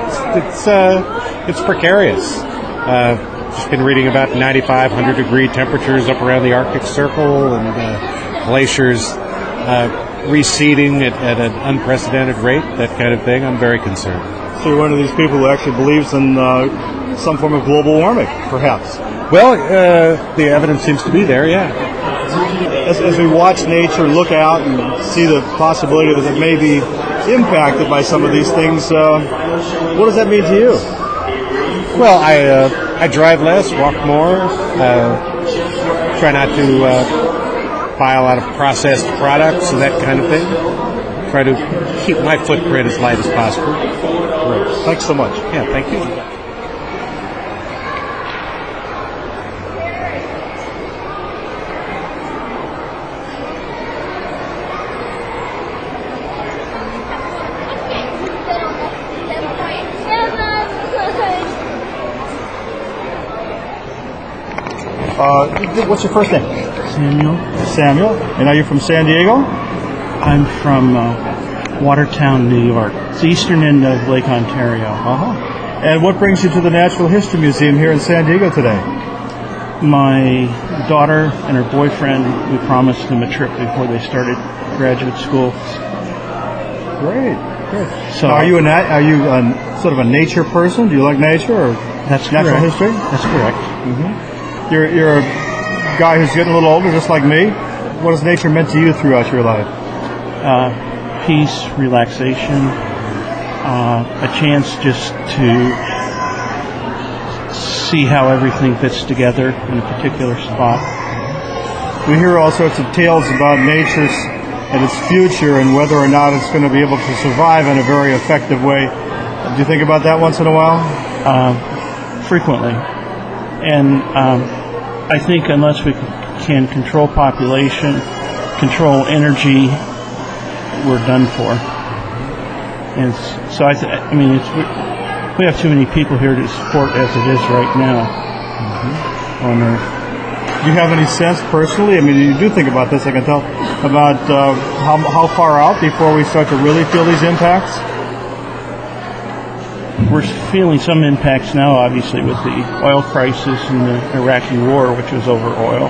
S17: It's precarious. Just been reading about 95, 100-degree temperatures up around the Arctic Circle, and glaciers receding at an unprecedented rate, that kind of thing. I'm very concerned.
S9: So you're one of these people who actually believes in some form of global warming, perhaps?
S17: Well, the evidence seems to be there, yeah.
S9: As we watch nature look out and see the possibility that it may be impacted by some of these things, what does that mean to you?
S17: Well, I drive less, walk more, try not to buy a lot of processed products and that kind of thing. Try to keep my footprint as light as possible.
S9: Great. Thanks so much.
S17: Yeah, thank you.
S9: What's your first name?
S18: Samuel.
S9: Samuel. And are you from San Diego?
S18: I'm from Watertown, New York. It's the eastern end of Lake Ontario.
S9: And what brings you to the Natural History Museum here in San Diego today?
S18: My daughter and her boyfriend, we promised them a trip before they started graduate school.
S9: Great. Good.
S18: So
S9: now, are you sort of a nature person? Do you like nature or
S18: that's
S9: natural
S18: correct.
S9: history?
S18: That's correct.
S9: Mm-hmm. You're a guy who's getting a little older, just like me. What has nature meant to you throughout your life?
S18: Peace, relaxation, a chance just to see how everything fits together in a particular spot.
S9: We hear all sorts of tales about nature and its future and whether or not it's going to be able to survive in a very effective way. Do you think about that once in a while?
S18: Frequently. And I think unless we can control population, control energy, we're done for. And so we have too many people here to support as it is right now on Earth.
S9: Do you have any sense personally? I mean, you do think about this, I can tell, about how far out before we start to really feel these impacts?
S18: We're feeling some impacts now, obviously, with the oil crisis and the Iraqi war, which was over oil.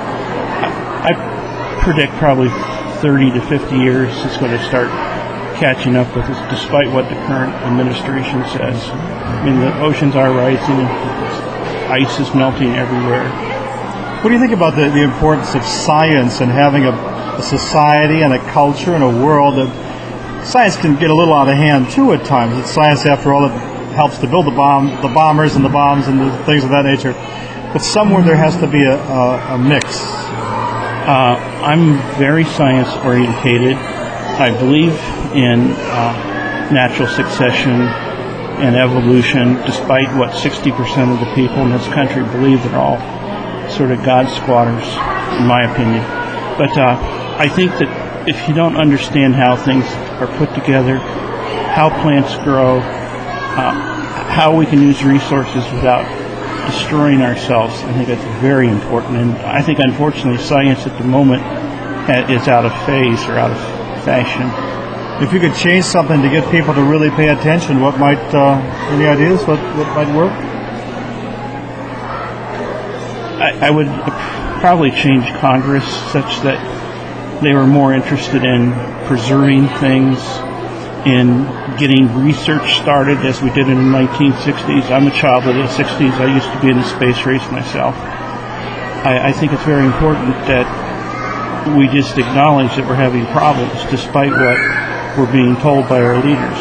S18: I predict probably 30 to 50 years it's going to start catching up with us, despite what the current administration says. I mean, the oceans are rising, ice is melting everywhere.
S9: What do you think about the importance of science and having a society and a culture and a world that science can get a little out of hand too at times? It's science, after all, that helps to build the bombers and the bombs and the things of that nature. But somewhere there has to be a mix.
S18: I'm very science orientated. I believe in natural succession and evolution, despite what 60% of the people in this country believe. They're all sort of God squatters, in my opinion. But I think that if you don't understand how things are put together, how plants grow, how we can use resources without destroying ourselves, I think that's very important. And I think, unfortunately, science at the moment is out of phase or out of fashion.
S9: If you could change something to get people to really pay attention, what might, any ideas what might work?
S18: I would probably change Congress such that they were more interested in preserving things, in getting research started as we did in the 1960s. I'm a child of the 60s. I used to be in the space race myself. I think it's very important that we just acknowledge that we're having problems despite what we're being told by our leaders.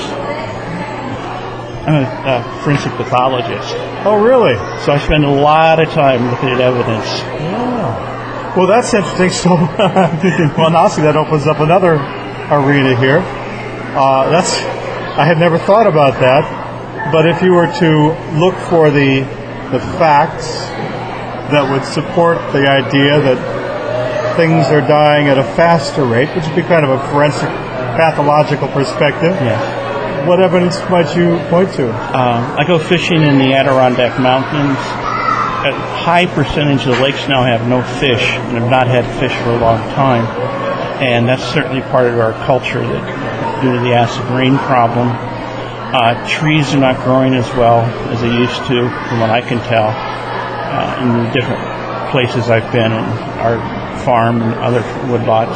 S18: I'm a forensic pathologist.
S9: Oh, really?
S18: So I spend a lot of time looking at evidence.
S9: Yeah. Well, that's interesting. So I'm thinking, well, now see, that opens up another arena here. I had never thought about that. But if you were to look for the facts that would support the idea that things are dying at a faster rate, which would be kind of a forensic pathological perspective.
S18: Yes.
S9: What evidence might you point to?
S18: I go fishing in the Adirondack Mountains. A high percentage of the lakes now have no fish and have not had fish for a long time. And that's certainly part of our culture that due to the acid rain problem. Trees are not growing as well as they used to, from what I can tell, in the different places I've been in our farm and other woodlots.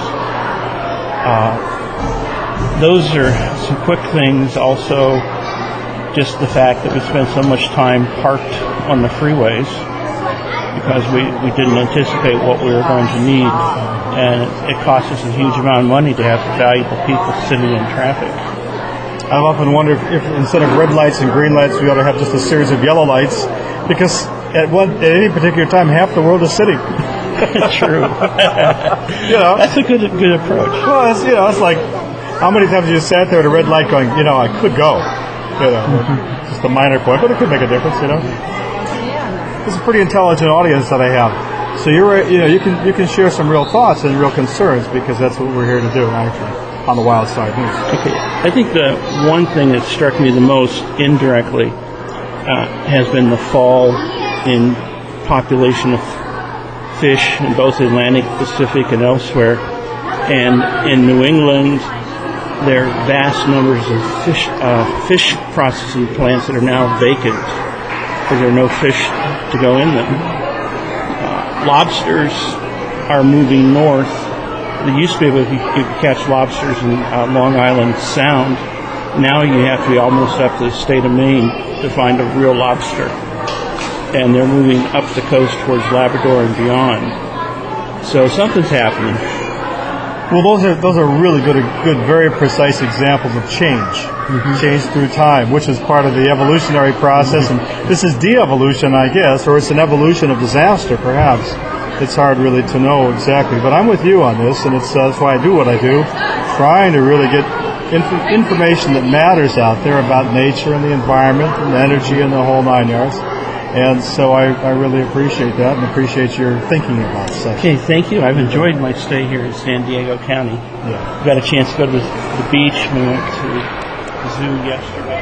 S18: Those are some quick things. Also, just the fact that we spend so much time parked on the freeways because we didn't anticipate what we were going to need. And it costs us a huge amount of money to have valuable people sitting in traffic.
S9: I've often wondered if instead of red lights and green lights, we ought to have just a series of yellow lights, because at any particular time, half the world is sitting.
S18: True. That's a good approach.
S9: Well, it's like, how many times have you sat there at a red light going, I could go, just a minor point, but it could make a difference, It's a pretty intelligent audience that I have. So you can share some real thoughts and real concerns, because that's what we're here to do, actually, on the Wild Side News.
S18: Okay. I think the one thing that struck me the most indirectly has been the fall in population of fish in both the Atlantic, Pacific, and elsewhere. And in New England, there are vast numbers of fish processing plants that are now vacant because there are no fish to go in them. Lobsters are moving north. They used to be able to catch lobsters in Long Island Sound. Now you have to be almost up to the state of Maine to find a real lobster. And they're moving up the coast towards Labrador and beyond. So something's happening.
S9: Well, those are really good, very precise examples of change. Change through time, which is part of the evolutionary process. And this is de-evolution, I guess, or it's an evolution of disaster, perhaps. It's hard really to know exactly. But I'm with you on this, and that's why I do what I do, trying to really get information that matters out there about nature and the environment and energy and the whole nine yards. And so I really appreciate that and appreciate your thinking about such.
S18: Okay, thank you. I've enjoyed my stay here in San Diego County.
S9: Yeah.
S18: Got a chance to go to the beach. We went to the zoo yesterday.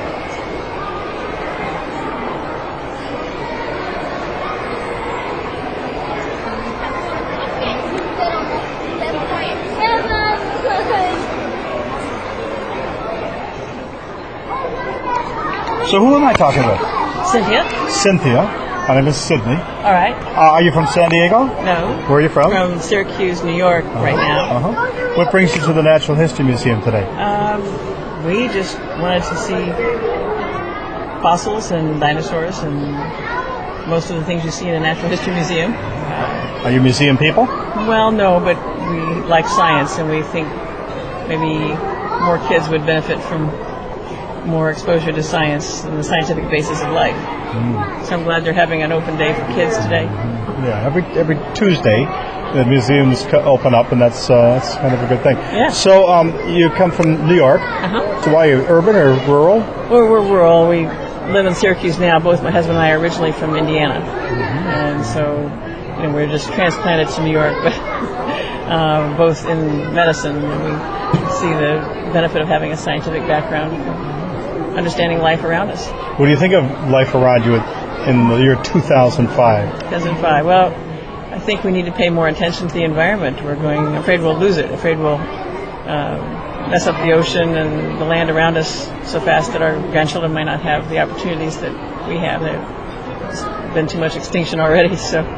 S9: So who am I talking with?
S8: Cynthia.
S9: My name is Sydney.
S8: All right.
S9: Are you from San Diego?
S8: No.
S9: Where are you from?
S8: From Syracuse, New York, right now.
S9: What brings you to the Natural History Museum today?
S8: We just wanted to see fossils and dinosaurs and most of the things you see in a Natural History Museum.
S9: Are you museum people?
S8: Well, no, but we like science, and we think maybe more kids would benefit from more exposure to science and the scientific basis of life. So I'm glad they're having an open day for kids today.
S9: Yeah, every Tuesday the museums open up, and that's kind of a good thing.
S8: Yeah.
S9: So you come from New York. So why are you urban or rural?
S8: We're rural. We live in Syracuse now. Both my husband and I are originally from Indiana, and so we're just transplanted to New York, but both in medicine. We see the benefit of having a scientific background, understanding life around us.
S9: What do you think of life around you in the year 2005?
S8: 2005. Well, I think we need to pay more attention to the environment. I'm afraid we'll lose it. Afraid we'll mess up the ocean and the land around us so fast that our grandchildren might not have the opportunities that we have. There's been too much extinction already, so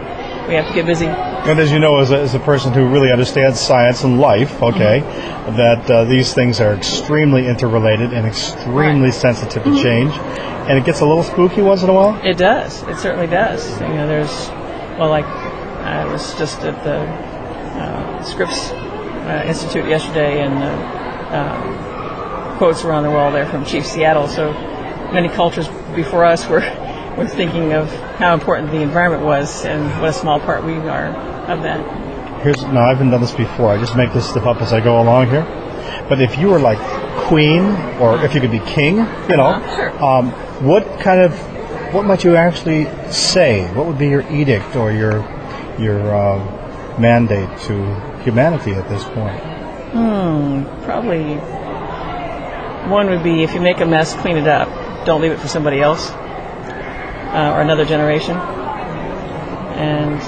S8: we have to get busy.
S2: And as you know, as a person who really understands science and life, that these things are extremely interrelated and extremely sensitive to change, and it gets a little spooky once in a while.
S8: It does. It certainly does. You know, like I was just at the Scripps Institute yesterday, and quotes were on the wall there from Chief Seattle. So many cultures before us were thinking of how important the environment was and what a small part we are of that.
S2: Now, I haven't done this before. I just make this stuff up as I go along here. But if you were like queen, or if you could be king,
S8: Sure.
S2: What might you actually say? What would be your edict or your mandate to humanity at this point?
S8: Probably one would be, if you make a mess, clean it up. Don't leave it for somebody else or another generation. And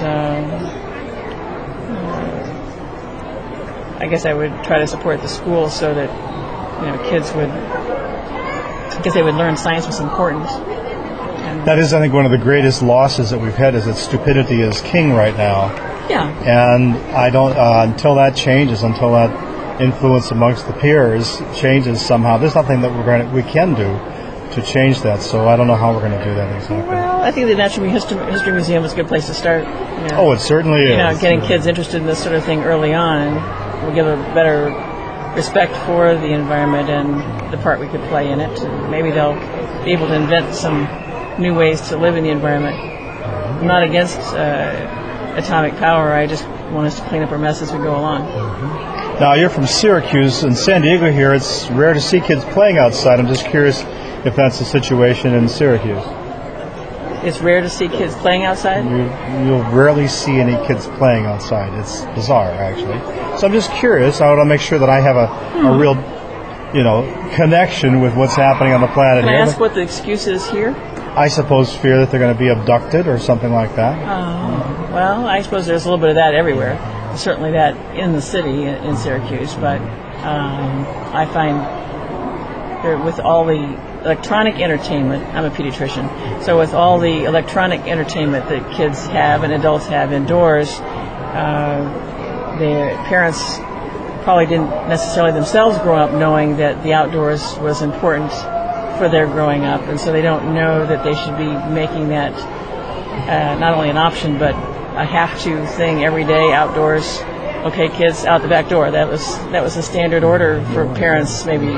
S8: I guess I would try to support the schools so that kids would, because they would learn science was important.
S2: That is, I think, one of the greatest losses that we've had, is that stupidity is king right now.
S8: Yeah.
S2: And I don't, until that changes, until that influence amongst the peers changes somehow, there's nothing that we can do to change that. So I don't know how we're going to do that exactly.
S8: Well, I think the Natural History Museum is a good place to start.
S2: Oh, it certainly is.
S8: Getting kids interested in this sort of thing early on will give a better respect for the environment and the part we could play in it. And maybe they'll be able to invent some new ways to live in the environment. I'm not against atomic power. I just want us to clean up our mess as we go along.
S2: Now, you're from Syracuse. In San Diego here, it's rare to see kids playing outside. I'm just curious if that's the situation in Syracuse.
S8: It's rare to see kids playing outside?
S2: You'll rarely see any kids playing outside. It's bizarre, actually. So I'm just curious. I want to make sure that I have a real, connection with what's happening on the planet
S8: here.
S2: Can
S8: I ask what the excuse is here?
S2: I suppose fear that they're going to be abducted or something like that.
S8: Well, I suppose there's a little bit of that everywhere. Certainly that in the city, in Syracuse. But I find with all the electronic entertainment, I'm a pediatrician, so with all the electronic entertainment that kids have and adults have indoors, their parents probably didn't necessarily themselves grow up knowing that the outdoors was important for their growing up, and so they don't know that they should be making that not only an option but a have-to thing every day outdoors. Okay, kids, out the back door. That was the standard order for parents maybe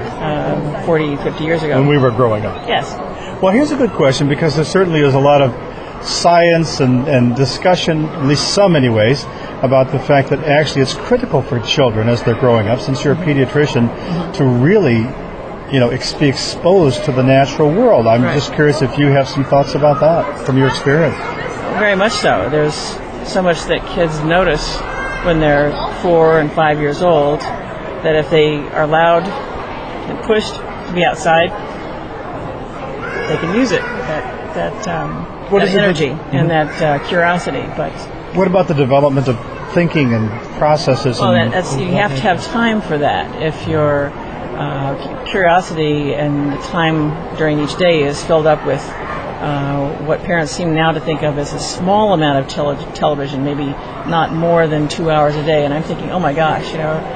S8: 40, 50 years ago.
S2: When we were growing up.
S8: Yes.
S2: Well, here's a good question, because there certainly is a lot of science and discussion, at least some anyways, about the fact that actually it's critical for children as they're growing up, since you're a pediatrician, to really be exposed to the natural world. I'm just curious if you have some thoughts about that from your experience.
S8: Very much so. There's so much that kids notice when they're 4 and 5 years old, that if they are allowed and pushed to be outside, they can use it. That energy and that curiosity. But
S2: what about the development of thinking and processes?
S8: Well, you have to have time for that. If your curiosity and the time during each day is filled up with what parents seem now to think of as a small amount of television, maybe not more than 2 hours a day, and I'm thinking, oh my gosh,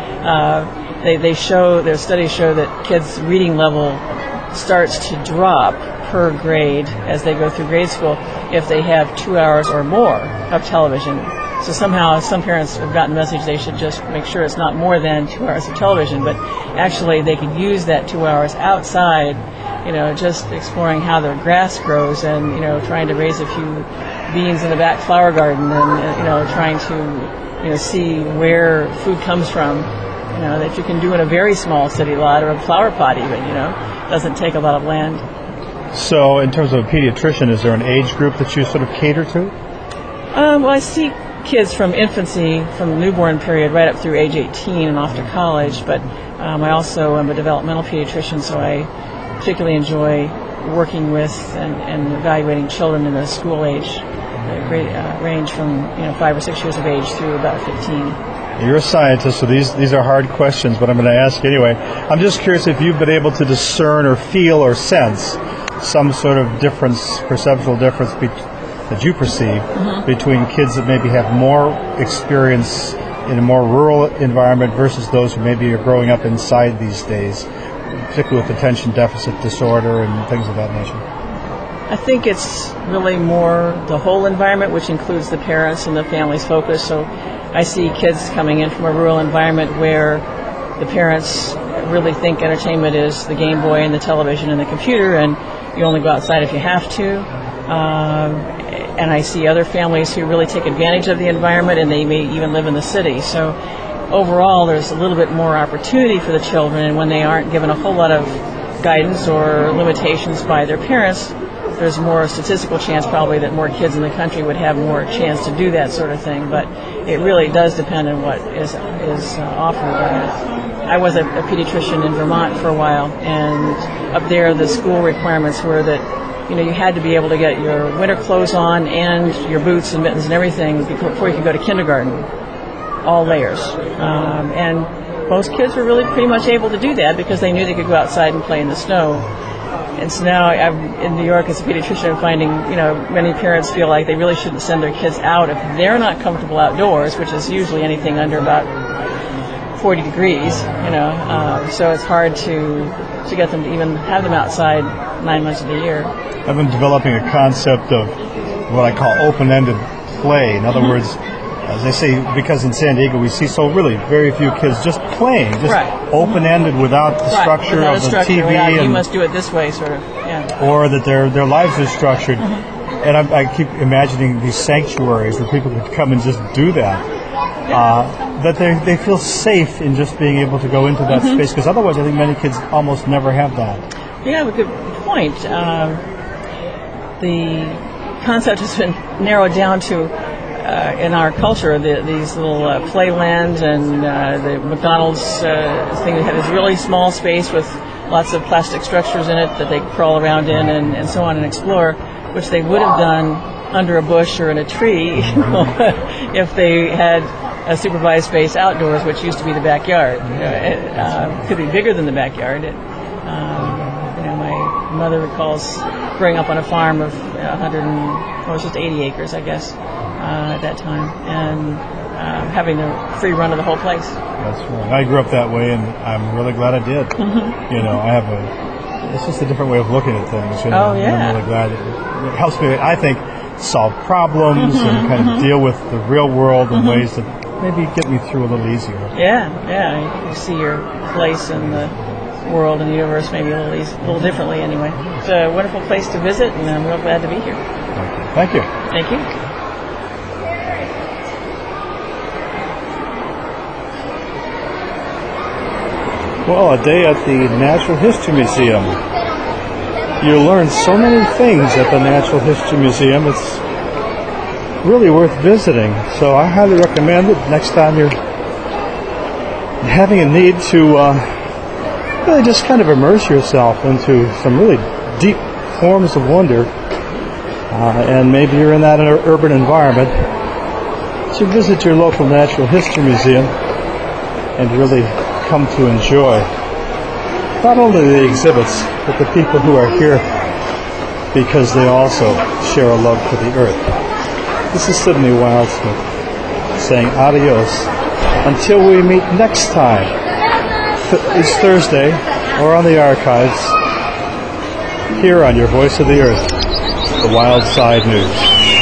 S8: their studies show that kids' reading level starts to drop per grade as they go through grade school if they have 2 hours or more of television. So somehow some parents have gotten the message they should just make sure it's not more than 2 hours of television, but actually they could use that 2 hours outside, just exploring how their grass grows and, trying to raise a few beans in the back flower garden and, trying to, see where food comes from, that you can do in a very small city lot or a flower pot even, doesn't take a lot of land.
S2: So in terms of a pediatrician, is there an age group that you sort of cater to?
S8: Well, I see kids from infancy, from the newborn period, right up through age 18 and off to college, but I also am a developmental pediatrician, so I particularly enjoy working with and evaluating children in the school age, range from 5 or 6 years of age through about 15.
S2: You're a scientist, so these are hard questions, but I'm going to ask anyway. I'm just curious if you've been able to discern or feel or sense some sort of difference, perceptual difference
S9: that you perceive between kids that maybe have more experience in a more rural environment versus those who maybe are growing up inside these days, particularly with attention deficit disorder and things of that nature?
S8: I think it's really more the whole environment, which includes the parents and the family's focus. So I see kids coming in from a rural environment where the parents really think entertainment is the Game Boy and the television and the computer, and you only go outside if you have to. And I see other families who really take advantage of the environment, and they may even live in the city. So overall, there's a little bit more opportunity for the children, and when they aren't given a whole lot of guidance or limitations by their parents, there's more statistical chance probably that more kids in the country would have more chance to do that sort of thing. But it really does depend on what is offered. I was a pediatrician in Vermont for a while, and up there the school requirements were that you had to be able to get your winter clothes on and your boots and mittens and everything before you could go to kindergarten, all layers. And most kids were really pretty much able to do that because they knew they could go outside and play in the snow. And so now I'm in New York as a pediatrician. I'm finding, many parents feel like they really shouldn't send their kids out if they're not comfortable outdoors, which is usually anything under about 40 degrees, so it's hard to get them to even have them outside 9 months of the year.
S9: I've been developing a concept of what I call open-ended play. In other words, as I say, because in San Diego we see really very few kids just playing, just open-ended without the structure of the TV.
S8: You must do it this way, sort of. Yeah.
S9: Or that their lives are structured. And I keep imagining these sanctuaries where people could come and just do that. That they feel safe in just being able to go into that space, because otherwise I think many kids almost never have that.
S8: Yeah, a good point. The concept has been narrowed down to, in our culture, these little playlands and the McDonald's thing that had this really small space with lots of plastic structures in it that they crawl around in and so on and explore, which they would have done under a bush or in a tree if they had a supervised space outdoors, which used to be the backyard. It could be bigger than the backyard. My mother recalls growing up on a farm of 80 acres, I guess, at that time, and having the free run of the whole place.
S9: That's right. I grew up that way, and I'm really glad I did. It's just a different way of looking at things.
S8: Oh, yeah.
S9: I'm really glad it helps me, I think, solve problems and kind of deal with the real world in ways that maybe get me through a little easier.
S8: Yeah. You see your place in the world and the universe maybe a little differently anyway. It's a wonderful place to visit, and I'm real glad to be here.
S9: Thank you.
S8: Thank you.
S9: Well, a day at the Natural History Museum. You learn so many things at the Natural History Museum. It's really worth visiting. So I highly recommend it next time you're having a need to really just kind of immerse yourself into some really deep forms of wonder. And maybe you're in that urban environment. So visit your local Natural History Museum and really come to enjoy not only the exhibits, but the people who are here because they also share a love for the earth. This is Sidney Wildsmith saying adios until we meet next time. It's Thursday, or on the archives, here on your Voice of the Earth, the Wild Side News.